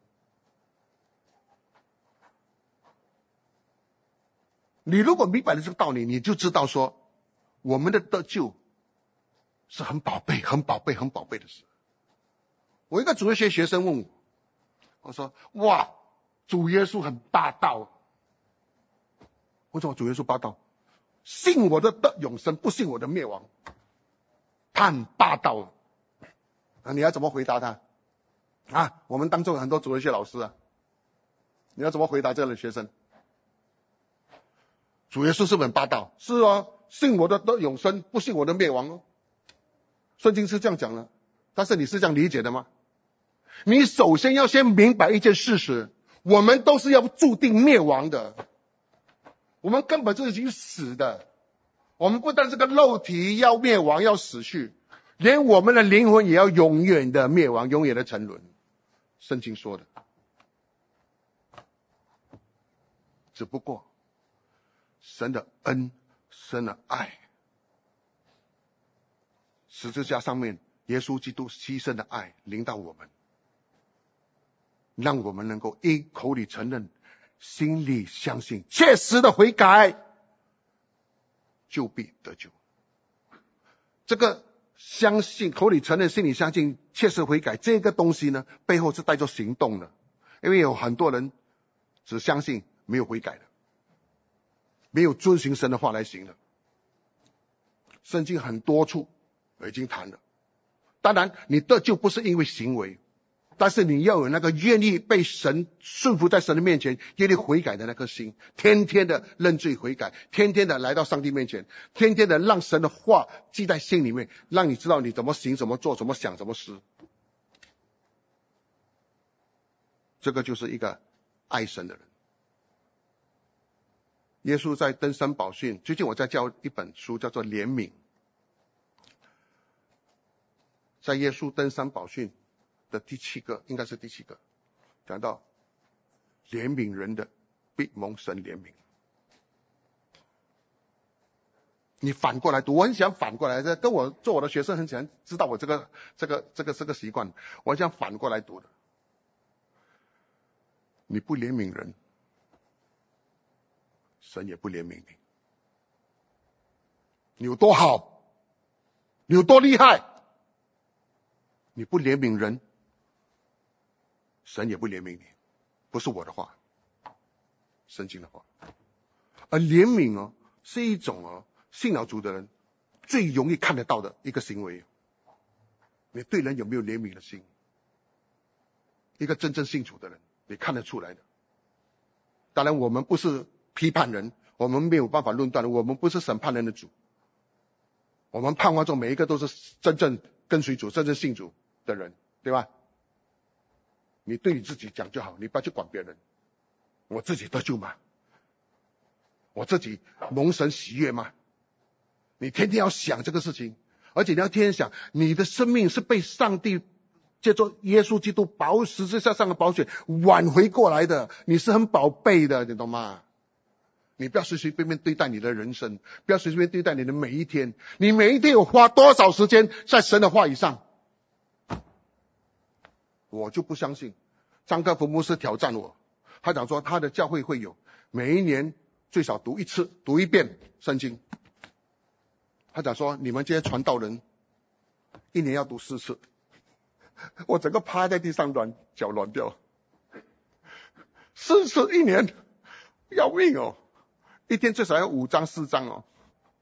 你如果明白了这个道理，你就知道说，我们的得救是很宝贝的事。我一个主日学学生问我，我说哇，主耶稣很霸道。为什么主耶稣霸道？信我的得永生，不信我的灭亡。他很霸道。你要怎么回答他？我们当中有很多主日学老师啊，你要怎么回答这样的学生？主耶稣是不是很霸道？是啊，信我的得永生，不信我的灭亡哦。圣经是这样讲的，但是你是这样理解的吗？你首先要先明白一件事实，我们都是要注定灭亡的，我们根本就已经死的。我们不但这个肉体要灭亡要死去，连我们的灵魂也要永远的灭亡，永远的沉沦。圣经说的。只不过神的恩，神的爱，十字架上面耶稣基督牺牲的爱临到我们，让我们能够因口里承认，心里相信，切实的悔改，就必得救。这个相信，口里承认，心里相信，切实悔改，这个东西呢，背后是带着行动的。因为有很多人只相信，没有悔改的，没有遵循神的话来行的。圣经很多处已经谈了。当然你得救不是因为行为，但是你要有那个愿意被神顺服在神的面前，愿意悔改的那颗心，天天的认罪悔改，天天的来到上帝面前，天天的让神的话记在心里面，让你知道你怎么行，怎么做，怎么想，怎么思。这个就是一个爱神的人。耶稣在登山宝训，最近我在教一本书叫做怜悯。 在耶稣登山宝训的第7个，应该是第7个，讲到怜悯人的必蒙神怜悯。你反过来读，我很想反过来，跟我做我的学生很想知道我这个习惯，我很想反过来读的。你不怜悯人，神也不怜悯你。你有多好，你有多厉害，你不怜悯人，神也不怜悯你。不是我的话，圣经的话。而怜悯是一种信了主的人最容易看得到的一个行为。你对人有没有怜悯的心？一个真正信主的人，你看得出来的。当然我们不是批判人，我们没有办法论断，我们不是审判人的主。我们盼望中每一个都是真正跟随主、真正信主的人，对吧？你对你自己讲就好，你不要去管别人。我自己得救吗？我自己蒙神喜悦吗？你天天要想这个事情，而且你要天天想，你的生命是被上帝借着耶稣基督十字架上的宝血挽回过来的，你是很宝贝的，你懂吗？你不要随随便便对待你的人生，不要随随便对待你的每一天。你每一天有花多少时间在神的话语上？我就不相信。张克福牧师挑战我，他讲说他的教会会有每一年最少读一遍圣经。他讲说你们这些传道人一年要读4次。我整个趴在地上脚软掉。4次一年，要命哦！一天最少要5章4章哦。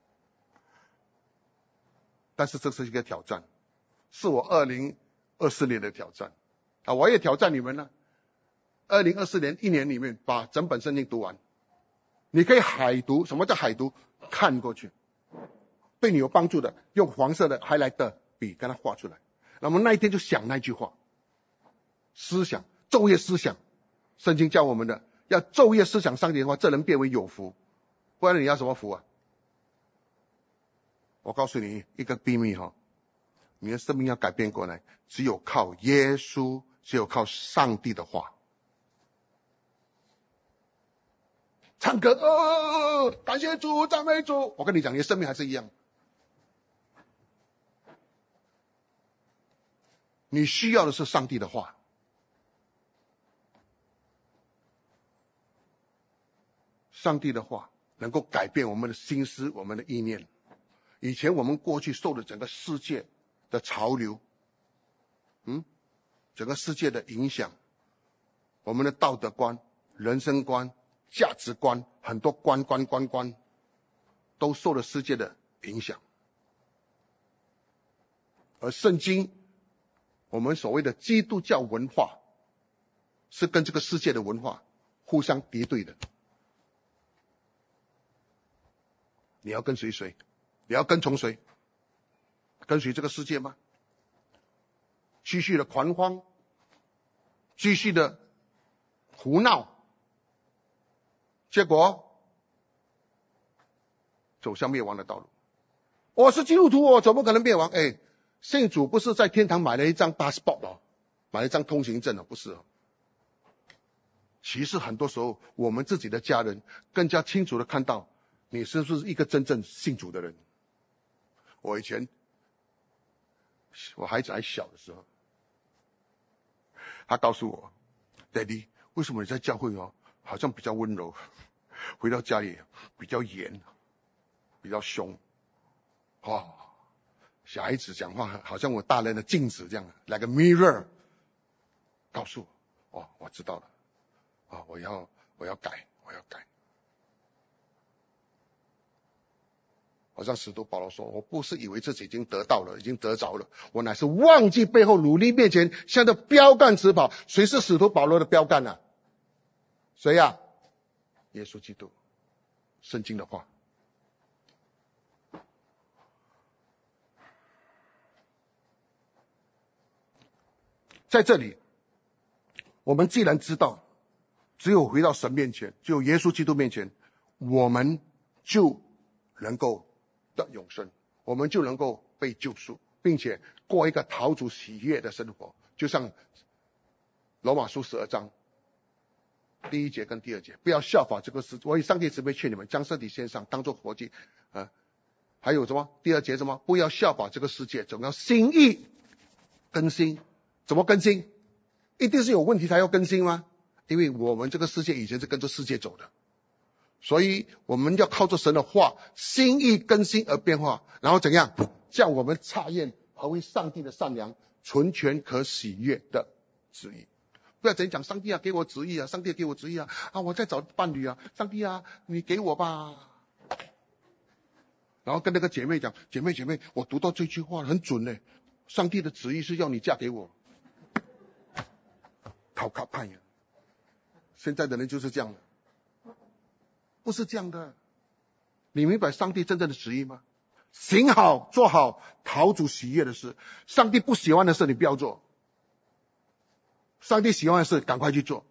但是这是一个挑战，是我2024年的挑战啊！我也挑战你们呢。2024年1年里面把整本圣经读完。你可以海读，什么叫海读？看过去，对你有帮助的，用黄色的highlight的笔跟它画出来。那么那一天就想那句话，思想，昼夜思想。圣经教我们的要昼夜思想上帝的话，这人变为有福。不然你要什么福啊？我告诉你一个秘密你的生命要改变过来，只有靠耶稣，只有靠上帝的话。唱歌感谢主，赞美主。我跟你讲，你的生命还是一样。你需要的是上帝的话。上帝的话能够改变我们的心思，我们的意念。以前我们过去受的整个世界的潮流，整个世界的影响，我们的道德观、人生观、价值观，很多观都受了世界的影响。而圣经，我们所谓的基督教文化，是跟这个世界的文化互相敌对的。你要跟随谁？你要跟从谁？跟随这个世界吗？继续的狂欢，继续的胡闹，结果走向灭亡的道路。我是基督徒，我怎么可能灭亡？信主不是在天堂买了一张 passport 买了一张通行证不是其实很多时候我们自己的家人更加清楚的看到你是不是一个真正信主的人。我以前我孩子还小的时候，他告诉我 Daddy 为什么你在教会好像比较温柔，回到家里比较严，比较凶小孩子讲话好像我大人的镜子这样 like a mirror 告诉我我知道了我要改。好像使徒保罗说，我不是以为自己已经得到了，已经得着了，我乃是忘记背后，努力面前，向着标杆直跑。谁是使徒保罗的标杆啊？谁呀？耶稣基督，圣经的话。在这里，我们既然知道，只有回到神面前，只有耶稣基督面前，我们就能够得永生，我们就能够被救赎， 并且过一个讨主喜悦的生活，就像罗马书12章第1节跟第2节，不要效法这个世界。我以上帝慈悲劝你们，将身体献上，当作活祭。还有什么？第2节什么？不要效法这个世界，总要心意更新。怎么更新？一定是有问题才要更新吗？因为我们这个世界以前是跟着世界走的，所以我们要靠着神的话，心意更新而变化，然后怎样？叫我们察验何为上帝的善良、纯全、可喜悦的旨意。不要怎样讲，上帝啊，给我旨意啊，上帝给我旨意啊，我在找伴侣啊，上帝啊，你给我吧。然后跟那个姐妹讲，姐妹，我读到这句话很准呢，上帝的旨意是要你嫁给我。好卡派呀！现在的人就是这样的，不是这样的。你明白上帝真正的旨意吗？行好做好讨主喜悦的事，上帝不喜欢的事你不要做，上帝喜欢的事赶快去做。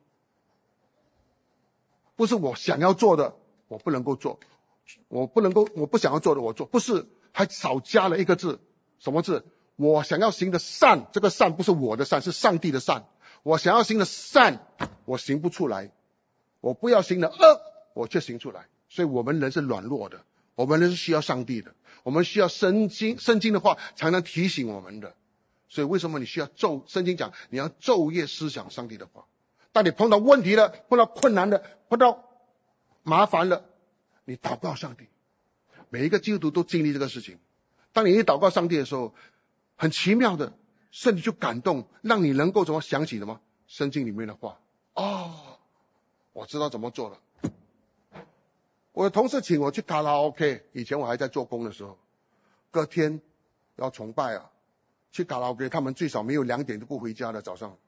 不是我想要做的我不能够做，我不想要做的我做，不是，还少加了一个字，什么字？我想要行的善，这个善不是我的善，是上帝的善。我想要行的善我行不出来，我不要行的恶我却行出来。所以我们人是软弱的，我们人是需要上帝的，我们需要圣经的话才能提醒我们的。所以为什么你需要圣经讲你要昼夜思想上帝的话。当你碰到问题了，碰到困难了，碰到麻烦了，你祷告上帝。每一个基督徒都经历这个事情。当你一祷告上帝的时候，很奇妙的圣灵就感动，让你能够怎么想起什么圣经里面的话。我知道怎么做了。我的同事请我去卡拉 OK， 以前我还在做工的时候，隔天要崇拜啊，去卡拉 OK， 他们最少没有2点都不回家的早上。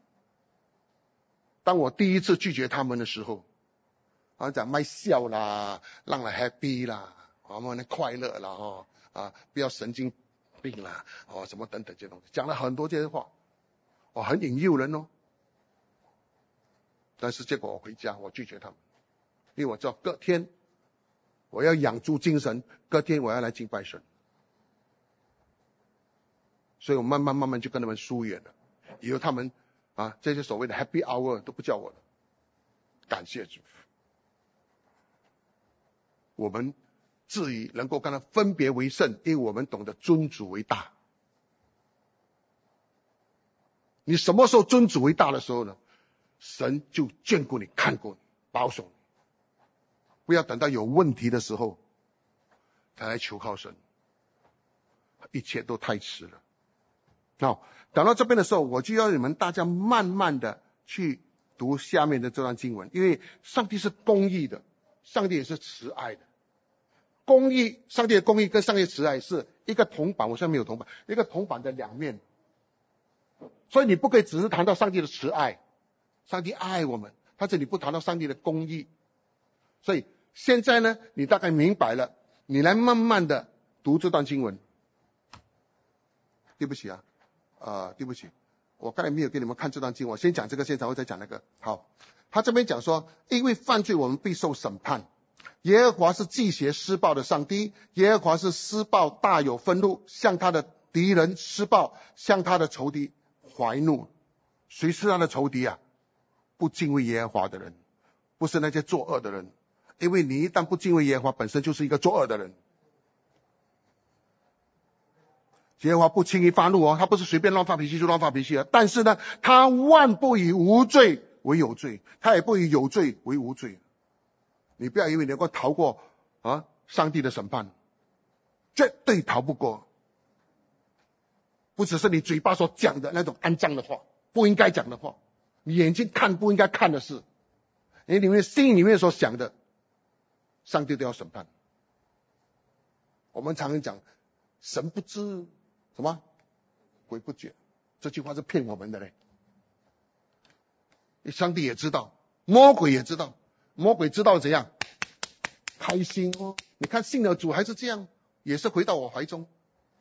当我第一次拒绝他们的时候，讲卖笑啦，让人 happy 啦，我们快乐啦，不要神经病啦，什么等等这些东西，讲了很多这些话，很引诱人哦。但是结果我回家，我拒绝他们，因为我知道隔天我要养足精神，隔天我要来敬拜神，所以我慢慢就跟他们疏远了。以后他们这些所谓的 happy hour 都不叫我了。感谢主，我们至于能够跟他分别为圣，因为我们懂得尊主为大。你什么时候尊主为大的时候呢？神就眷顾你，看顾你，保守你。不要等到有问题的时候才来求靠神，一切都太迟了。好，讲到这边的时候，我就要你们大家慢慢的去读下面的这段经文，因为上帝是公义的，上帝也是慈爱的。公义，上帝的公义跟上帝的慈爱是一个铜板，我现在没有铜板，一个铜板的2面。所以你不可以只是谈到上帝的慈爱，上帝爱我们，但是你不谈到上帝的公义。所以现在呢，你大概明白了，你来慢慢的读这段经文。对不起对不起，我刚才没有给你们看这段经文，我先讲这个，现在我再讲那个。好，他这边讲说，因为犯罪我们必受审判，耶和华是忌邪施暴的上帝，耶和华是施暴大有愤怒，向他的敌人施暴，向他的仇敌怀怒。谁是他的仇敌啊？不敬畏耶和华的人，不是那些作恶的人，因为你一旦不敬畏耶和华，本身就是一个作恶的人。耶和华不轻易发怒他不是随便乱发脾气就乱发脾气但是呢，他万不以无罪为有罪，他也不以有罪为无罪。你不要以为你能够逃过上帝的审判，绝对逃不过。不只是你嘴巴所讲的那种肮脏的话，不应该讲的话，你眼睛看不应该看的事，你里面心里面所想的，上帝都要审判。我们常常讲神不知什么鬼不觉，这句话是骗我们的嘞。上帝也知道，魔鬼也知道，魔鬼知道怎样开心你看信了主还是这样，也是回到我怀中。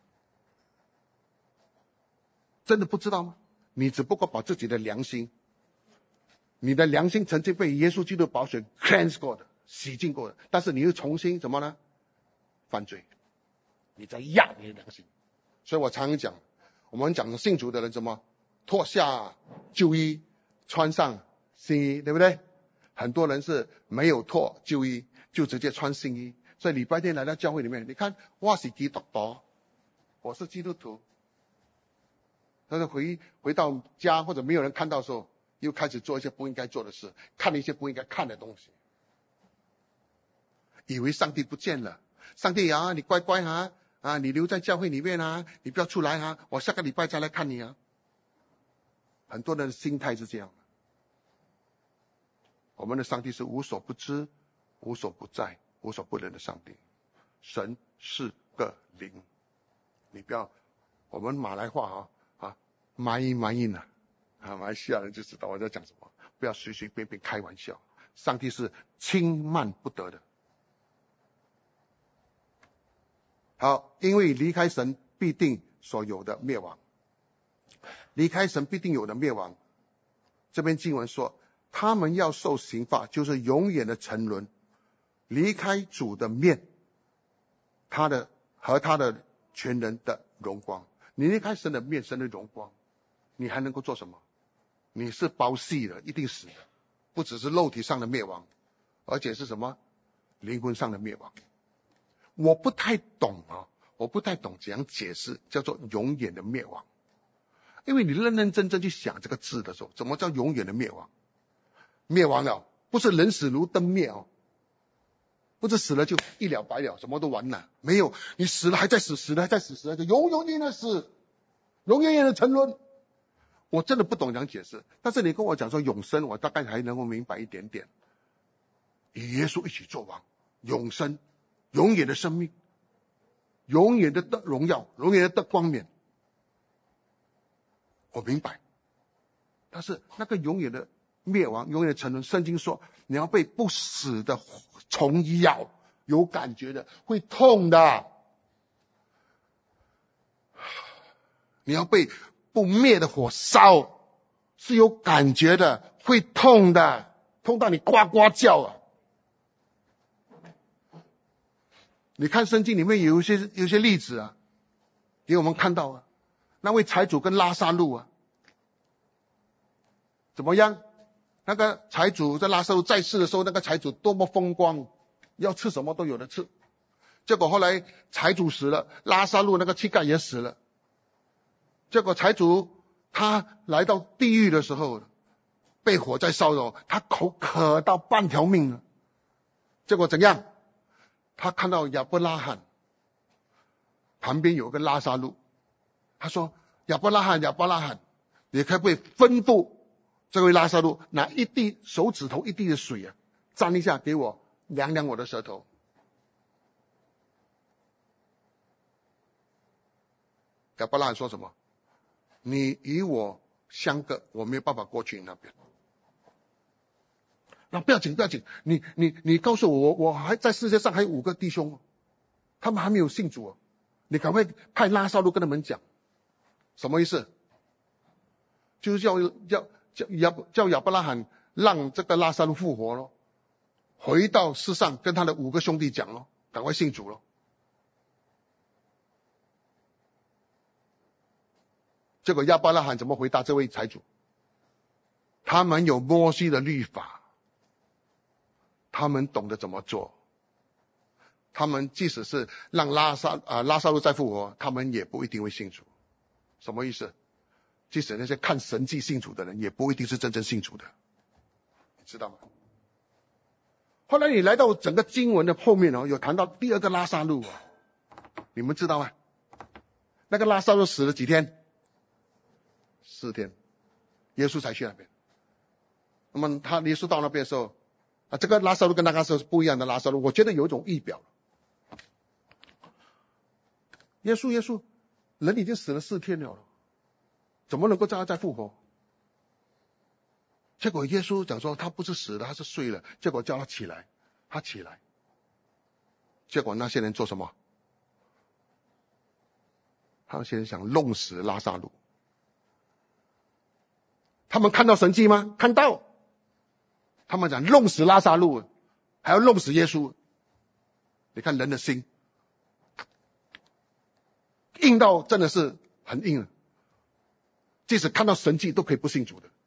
真的不知道吗？你只不过把自己的良心，你的良心曾经被耶稣基督宝血 cleanse 过的，洗净过的，但是你又重新怎么呢？犯罪，你在压你的良心。 所以我常常讲，我们讲信主的人怎么脱下旧衣，穿上新衣，对不对？很多人是没有脱旧衣，就直接穿新衣。所以礼拜天来到教会里面，你看我是基督徒，我是基督徒，但是回到家或者没有人看到的时候，又开始做一些不应该做的事，看一些不应该看的东西，以为上帝不见了。上帝啊，你乖乖啊，你留在教会里面啊，你不要出来啊，我下个礼拜再来看你啊。很多人的心态是这样的。我们的上帝是无所不知、无所不在、无所不能的上帝。神是个灵，你不要，我们马来话马来西亚人就知道我在讲什么，不要随随便便开玩笑。上帝是轻慢不得的。好，因为离开神必定所有的灭亡，离开神必定有的灭亡。这边经文说，他们要受刑罚，就是永远的沉沦，离开主的面，他的全人的荣光。你离开神的面，神的荣光，你还能够做什么？你是包戏的，一定死的，不只是肉体上的灭亡，而且是什么？灵魂上的灭亡。我不太懂怎样解释叫做永远的灭亡。因为你认认真真去想这个字的时候，怎么叫永远的灭亡？灭亡了，不是人死如灯灭哦，不是死了就一了百了，什么都完了。没有，你死了还在死，死了还在死，死了就永远的死，永远的沉沦。我真的不懂怎样解释，但是你跟我讲说永生，我大概还能够明白一点点。与耶稣一起作王，永生，永远的生命，永远的荣耀，永远的光冕，我明白。但是那个永远的灭亡，永远的沉沦，圣经说你要被不死的虫咬，有感觉的，会痛的。你要被不灭的火烧，是有感觉的，会痛的，痛到你呱呱叫啊！你看圣经里面有一些例子啊，给我们看到啊，那位财主跟拉撒路啊，怎么样？那个财主在拉撒路在世的时候，那个财主多么风光，要吃什么都有的吃。结果后来财主死了，拉撒路那个乞丐也死了。结果财主他来到地狱的时候，被火在烧着，他口渴到半条命了。结果怎样？他看到亚伯拉罕旁边有个拉撒路，他说：亚伯拉罕，你可不可以吩咐这位拉撒路拿一滴手指头一滴的水啊，沾一下给我，凉凉我的舌头。亚伯拉罕说什么？你与我相隔，我没有办法过去那边。那不要紧，你告诉我，我还在世界上还有5个弟兄，他们还没有信主哦，你赶快派拉撒路跟他们讲，什么意思？就是叫亚伯拉罕让这个拉撒路复活咯，回到世上跟他的5个兄弟讲咯，赶快信主咯。结果亚伯拉罕怎么回答这位财主？他们有摩西的律法，他们懂得怎么做。他们即使是让拉撒路再复活，他们也不一定会信主。什么意思？即使那些看神迹信主的人，也不一定是真正信主的，你知道吗？后来你来到整个经文的后面有谈到第2个拉撒路你们知道吗？那个拉撒路死了几天？4天，耶稣才去那边。那么耶稣到那边的时候这个拉撒路跟那个是不一样的拉撒路，我觉得有一种预表。耶稣，人已经死了4天了，怎么能够叫他再复活？结果耶稣讲说他不是死了，他是睡了。结果叫他起来，他起来。结果那些人做什么？他们现在想弄死拉撒路。他们看到神迹吗？看到。他们讲弄死拉撒路，还要弄死耶稣。你看人的心硬到真的是很硬了，即使看到神迹都可以不信主的。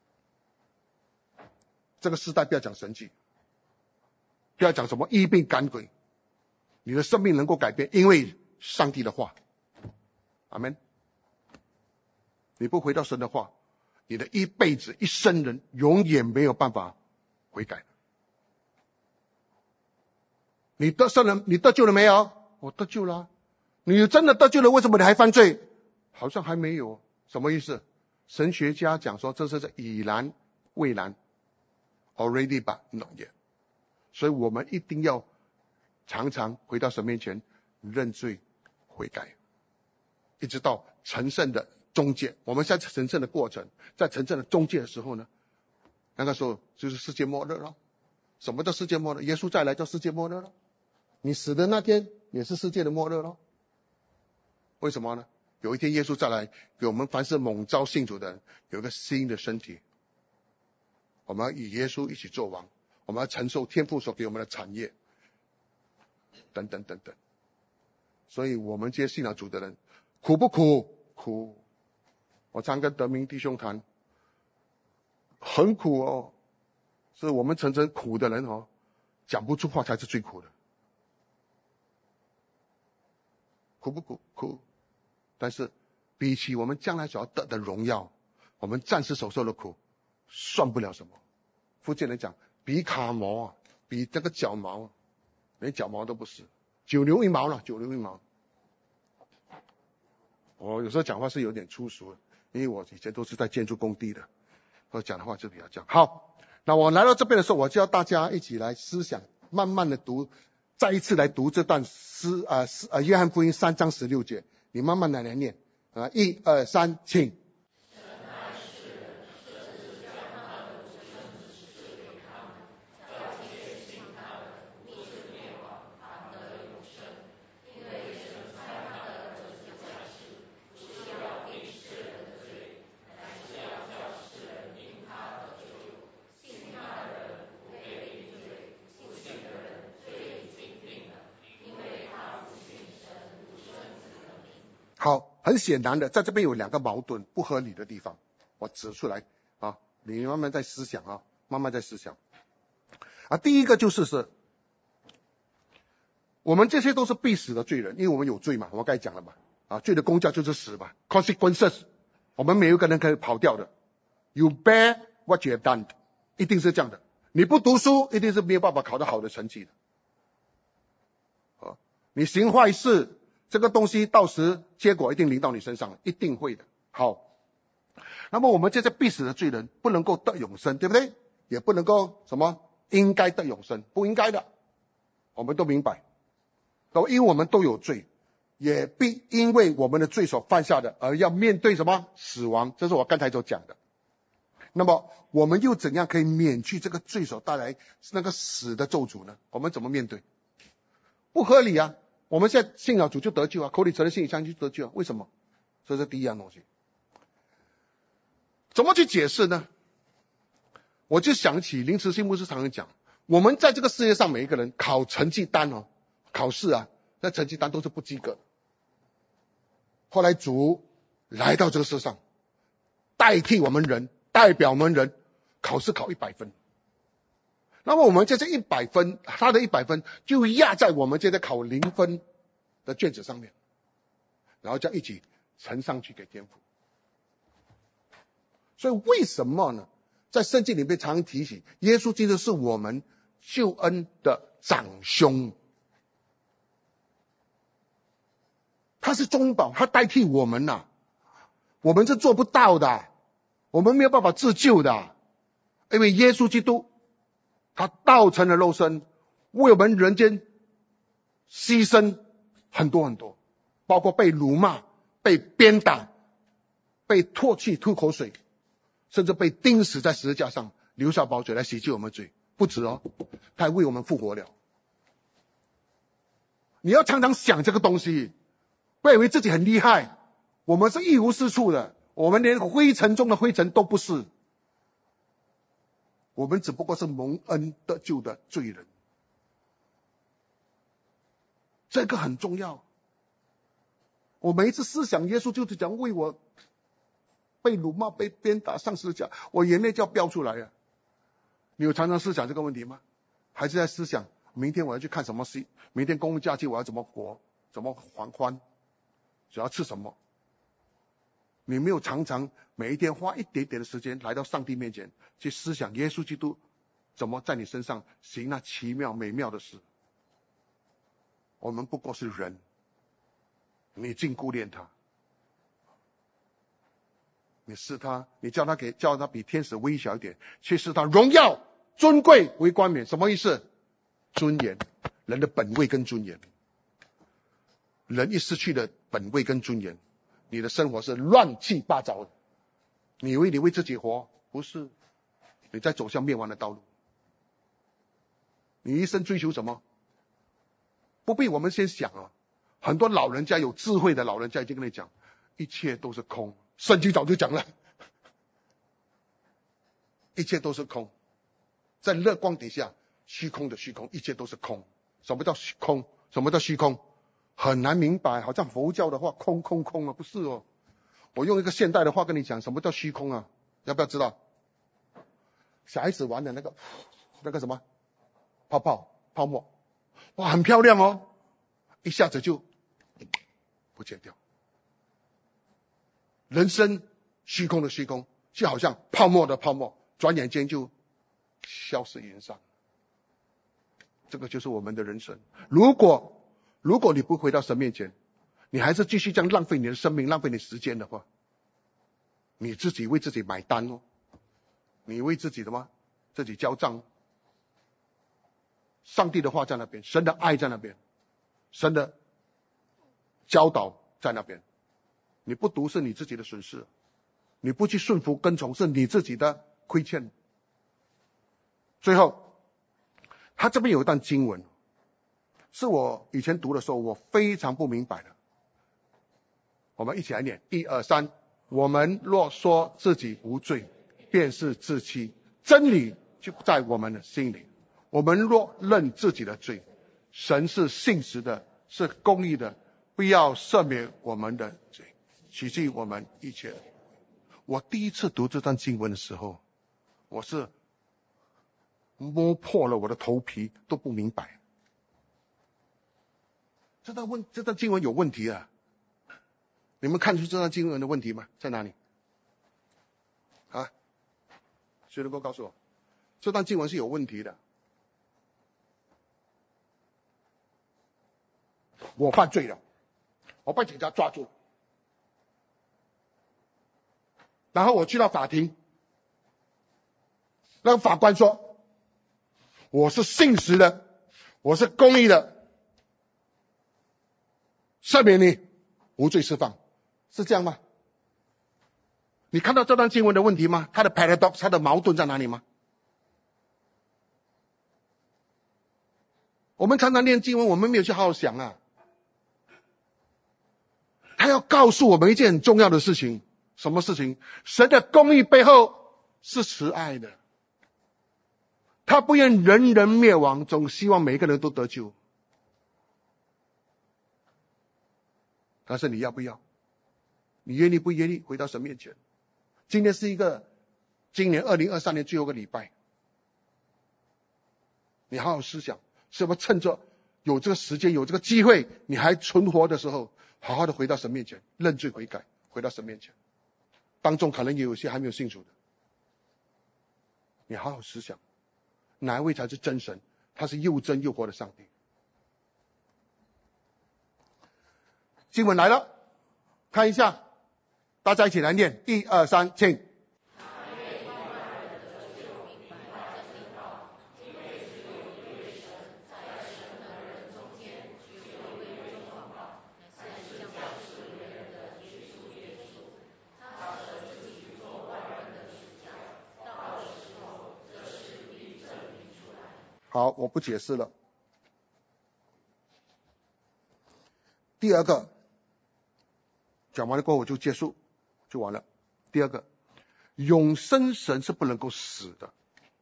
这个时代不要讲神迹，不要讲什么医病赶鬼，你的生命能够改变，因为上帝的话。阿们。你不回到神的话，你的一辈子一生人永远没有办法悔改。你得救了没有？我得救了。你真的得救了，为什么你还犯罪？好像还没有。什么意思？神学家讲说这是已然未然 ，already but not yet。所以我们一定要常常回到神面前认罪悔改，一直到成圣的中介。我们在成圣的过程，在成圣的中介的时候呢，那个时候就是世界末日了。什么叫世界末日？耶稣再来叫世界末日了。你死的那天也是世界的末日了。为什么呢？有一天耶稣再来，给我们凡是蒙召信主的人有一个新的身体，我们要与耶稣一起做王，我们要承受天父所给我们的产业，等等等等。所以我们这些信了主的人，苦不苦？苦。我常跟德明弟兄谈，很苦哦，是我们真正苦的人哦，讲不出话才是最苦的。苦不苦？苦。但是比起我们将来所要得的荣耀，我们暂时所受的苦算不了什么。福建人讲比卡毛啊，比这个脚毛啊，连脚毛都不是，9牛1毛了，9牛1毛。我有时候讲话是有点粗俗的，因为我以前都是在建筑工地的，我讲的话就比较这样。好，那我来到这边的时候，我就要大家一起来思想，慢慢的读，再一次来读这段约翰福音3章16节，你慢慢的来念1、2、3，请。好，很显然的，在这边有2个矛盾不合理的地方，我指出来啊，你慢慢在思想啊，慢慢在思想啊。第一个就是我们这些都是必死的罪人，因为我们有罪嘛，我刚才讲了嘛，啊，罪的公价就是死嘛 ，consequences， 我们没有一个人可以跑掉的 ，you bear what you have done， 一定是这样的。你不读书，一定是没有办法考得好的成绩的。你行坏事，这个东西到时结果一定临到你身上，一定会的。好，那么我们这些必死的罪人不能够得永生，对不对？也不能够什么应该得永生，不应该的，我们都明白。都因为我们都有罪，也必因为我们的罪所犯下的而要面对什么死亡，这是我刚才所讲的。那么我们又怎样可以免去这个罪所带来那个死的咒诅呢？我们怎么面对？不合理啊！我们现在信了主就得救啊，口里承认心里相信就得救啊，为什么？这是第一样东西。怎么去解释呢？我就想起林慈信牧师常常讲，我们在这个世界上每一个人考成绩单哦，考试啊，那成绩单都是不及格。后来主来到这个世上，代替我们人，代表我们人，考试考100分。那么我们这100分，他的100分就压在我们这考0分的卷子上面，然后再一起呈上去给天父。所以为什么呢？在圣经里面常提起，耶稣基督是我们救恩的长兄，他是中保，他代替我们呐，我们是做不到的，我们没有办法自救的，因为耶稣基督他道成了肉身，为我们人间牺牲很多很多，包括被辱骂、被鞭打、被唾弃、吐口水，甚至被钉死在十字架上，流下宝血来洗净我们罪。不止哦，他还为我们复活了。你要常常想这个东西，不要以为自己很厉害，我们是一无是处的，我们连灰尘中的灰尘都不是，我们只不过是蒙恩得救的罪人。这个很重要。 我每一次思想耶稣就是讲为我被辱骂、被鞭打上十字架，我眼泪就要飙出来了。你有常常思想这个问题吗？还是在思想明天我要去看什么戏，明天公共假期我要怎么活，怎么狂欢，只要吃什么？你没有常常每一天花一点点的时间来到上帝面前，去思想耶稣基督怎么在你身上行那奇妙美妙的事。我们不过是人，你尽顾念他，你视他，你叫他比天使微小一点，去视他荣耀尊贵为冠冕。什么意思？尊严，人的本位跟尊严。人一失去了本位跟尊严，你的生活是乱七八糟的。你以为你为自己活？不是，你在走向灭亡的道路。你一生追求什么？不必我们先想啊。很多老人家，有智慧的老人家已经跟你讲，一切都是空。圣经早就讲了，一切都是空。在日光底下，虚空的虚空，一切都是空。什么叫虚空？什么叫虚空？很难明白，好像佛教的话，空空空啊，不是哦。我用一个现代的话跟你讲，什么叫虚空啊？要不要知道？小孩子玩的那个什么泡沫，哇，很漂亮哦，一下子就不见掉。人生虚空的虚空，就好像泡沫的泡沫，转眼间就消失云散。这个就是我们的人生。如果你不回到神面前，你还是继续这样浪费你的生命，浪费你的时间的话，你自己为自己买单哦，你为自己的吗？自己交账。上帝的话在那边，神的爱在那边，神的教导在那边。你不读是你自己的损失，你不去顺服跟从是你自己的亏欠。最后，他这边有一段经文，是我以前读的时候我非常不明白的。我们一起来念，1、2、3。我们若说自己无罪，便是自欺，真理就不在我们的心里。我们若认自己的罪，神是信实的，是公义的，不要赦免我们的罪，洗净我们一切。我第一次读这段经文的时候，我是摸破了我的头皮都不明白。这段经文有问题啊！你们看出这段经文的问题吗？在哪里？啊？谁能够告诉我？这段经文是有问题的。我犯罪了，我被警察抓住，然后我去到法庭，那个法官说我是信实的，我是公义的，赦免你，无罪释放，是这样吗？你看到这段经文的问题吗？它的 paradox， 它的矛盾在哪里吗？我们常常念经文，我们没有去好好想啊。他要告诉我们一件很重要的事情，什么事情？神的公义背后是慈爱的，他不愿人人灭亡，总希望每一个人都得救。但是你要不要？你愿意不愿意回到神面前？今天是今年2023年最后一个礼拜，你好好思想，是不是趁着有这个时间，有这个机会，你还存活的时候，好好的回到神面前，认罪悔改，回到神面前。当中可能也有些还没有信主的，你好好思想，哪一位才是真神？他是又真又活的上帝。经文来了，看一下，大家一起来念，1、2、3，请。好，我不解释了。第二个，讲完了过后我就结束，就完了。第二个，永生神是不能够死的。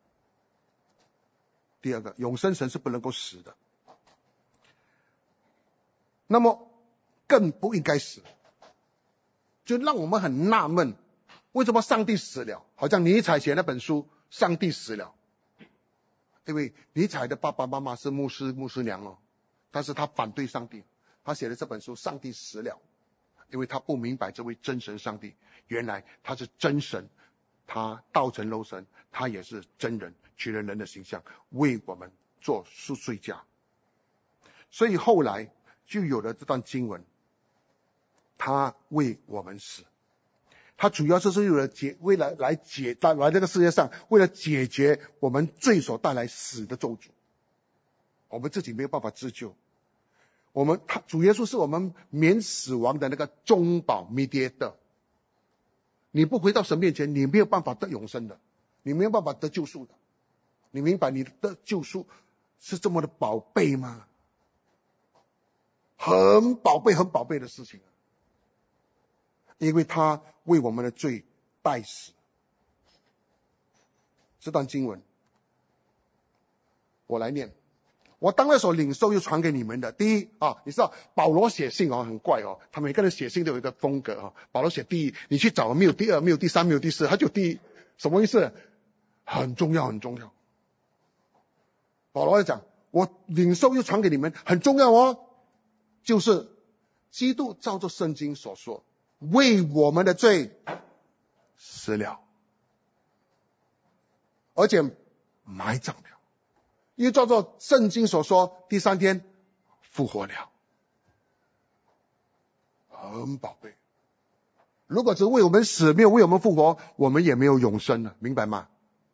第二个，永生神是不能够死的。那么更不应该死。就让我们很纳闷，为什么上帝死了？好像尼采写那本书，上帝死了。因为尼采的爸爸妈妈是牧师娘哦，但是他反对上帝，他写的这本书《上帝死了》，因为他不明白这位真神上帝，原来他是真神，他道成肉身，他也是真人，取了人的形象，为我们做赎罪价。所以后来就有了这段经文，他为我们死，他主要就是为了来这个世界上，为了解决我们罪所带来死的咒诅。我们自己没有办法自救，主耶稣是我们免死亡的那个中保 mediator。你不回到神面前，你没有办法得永生的，你没有办法得救赎的。你明白你的救赎是这么的宝贝吗？很宝贝很宝贝的事情，因为他为我们的罪代死。这段经文我来念，我当那所领受又传给你们的。第一你知道保罗写信很怪他每个人写信都有一个风格保罗写第一，你去找没有第二，没有第三，没有第四，他就第一，什么意思？很重要很重要。保罗在讲我领受又传给你们，很重要就是基督照着圣经所说，为我们的罪死了，而且埋葬了，又照着圣经所说，第三天复活了。很宝贝。如果只为我们死，没有为我们复活，我们也没有永生了，明白吗？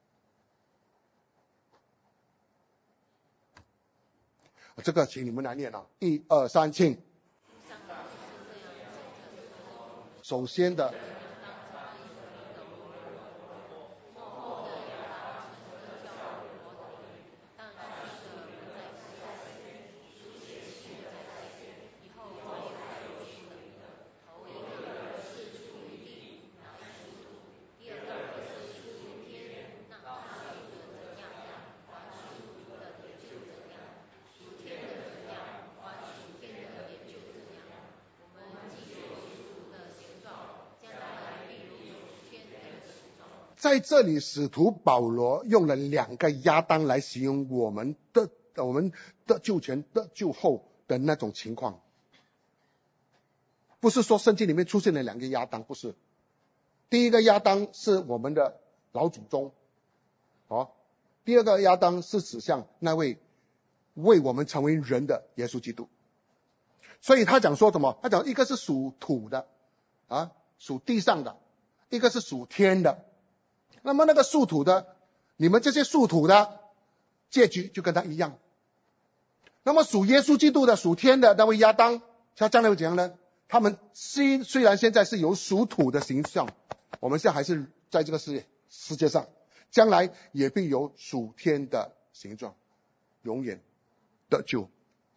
这个请你们来念1、2、3，请。首先的在这里使徒保罗用了2个亚当来形容我们的救前的救后的那种情况，不是说圣经里面出现了2个亚当，不是。第一个亚当是我们的老祖宗第二个亚当是指向那位为我们成为人的耶稣基督。所以他讲说什么？他讲一个是属土的属地上的，一个是属天的。那么那个属土的，你们这些属土的结局就跟他一样。那么属耶稣基督的属天的那位亚当，他将来会怎样呢？他们虽然现在是有属土的形象，我们现在还是在这个世界上，将来也必有属天的形状，永远得救。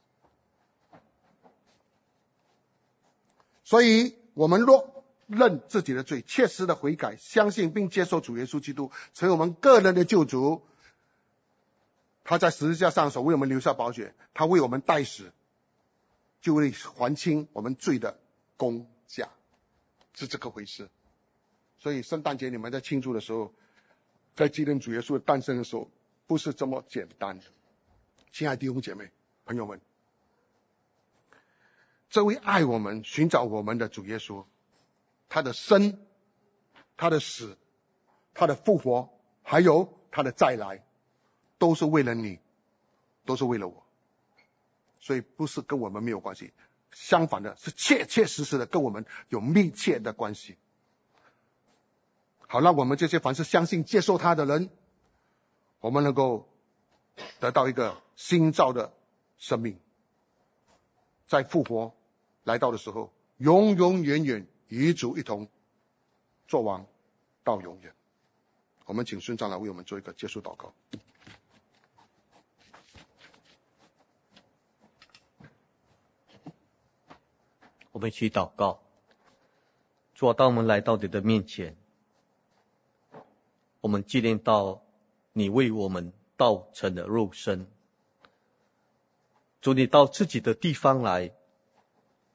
所以我们若认自己的罪，切实的悔改，相信并接受主耶稣基督成为我们个人的救主，他在十字架上所为我们留下宝血，他为我们代死，就会还清我们罪的工价，是这个回事。所以圣诞节你们在庆祝的时候，在纪念主耶稣的诞生的时候，不是这么简单的。亲爱的弟兄姐妹朋友们，这位爱我们寻找我们的主耶稣，他的生，他的死，他的复活，还有他的再来，都是为了你，都是为了我。所以不是跟我们没有关系，相反的是切切实实的跟我们有密切的关系。好，让我们这些凡是相信接受他的人，我们能够得到一个新造的生命，在复活来到的时候，永永远远与主一同作王到永远。我们请孙长老为我们做一个结束祷告。 我们一起祷告。主啊，当我们来到你的面前，我们纪念到你为我们道成了肉身。主，你到自己的地方来，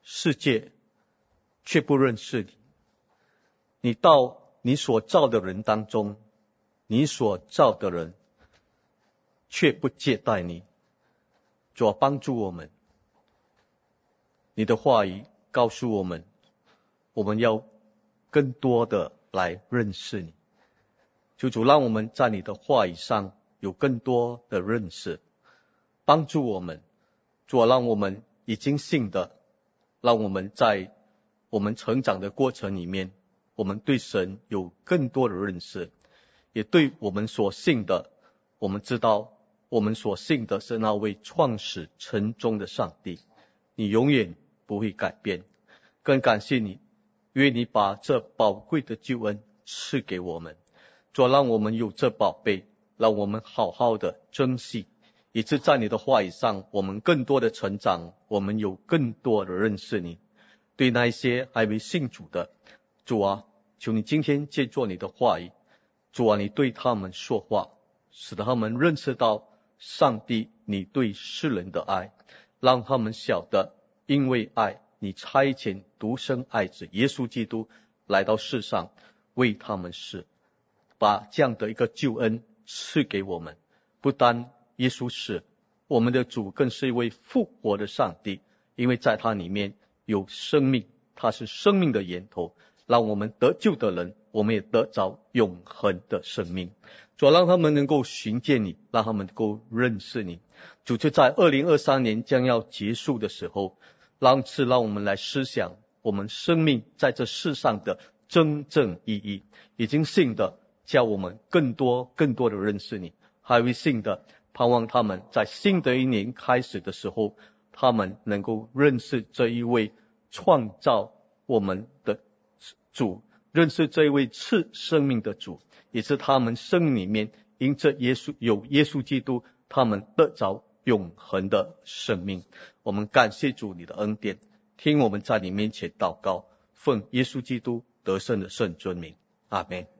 世界却不认识你。你到你所造的人当中，你所造的人却不接待你。主啊，帮助我们，你的话语告诉我们，我们要更多的来认识你。求主让我们在你的话语上有更多的认识，帮助我们。主啊，让我们已经信的，让我们在我们成长的过程里面，我们对神有更多的认识，也对我们所信的，我们知道我们所信的是那位创始成终的上帝，你永远不会改变。更感谢你，因为你把这宝贵的救恩赐给我们。主，让我们有这宝贝，让我们好好的珍惜，以致在你的话语上我们更多的成长，我们有更多的认识你。对那一些还没信主的，主啊，求你今天借助你的话语，主啊，你对他们说话，使得他们认识到上帝你对世人的爱，让他们晓得因为爱，你差遣独生爱子耶稣基督来到世上为他们死，把这样的一个救恩赐给我们。不单耶稣是我们的主，更是一位复活的上帝，因为在他里面有生命，他是生命的源头，让我们得救的人，我们也得着永恒的生命。主，让他们能够寻见你，让他们能够认识你。主，就在2023年将要结束的时候，让我们来思想我们生命在这世上的真正意义。已经信的，叫我们更多的认识你；还未信的，盼望他们在新的一年开始的时候，他们能够认识这一位创造我们的主，认识这一位赐生命的主，也是他们生命里面因着耶稣基督，他们得着永恒的生命。我们感谢主你的恩典，听我们在你面前祷告，奉耶稣基督得胜的圣尊名，阿们。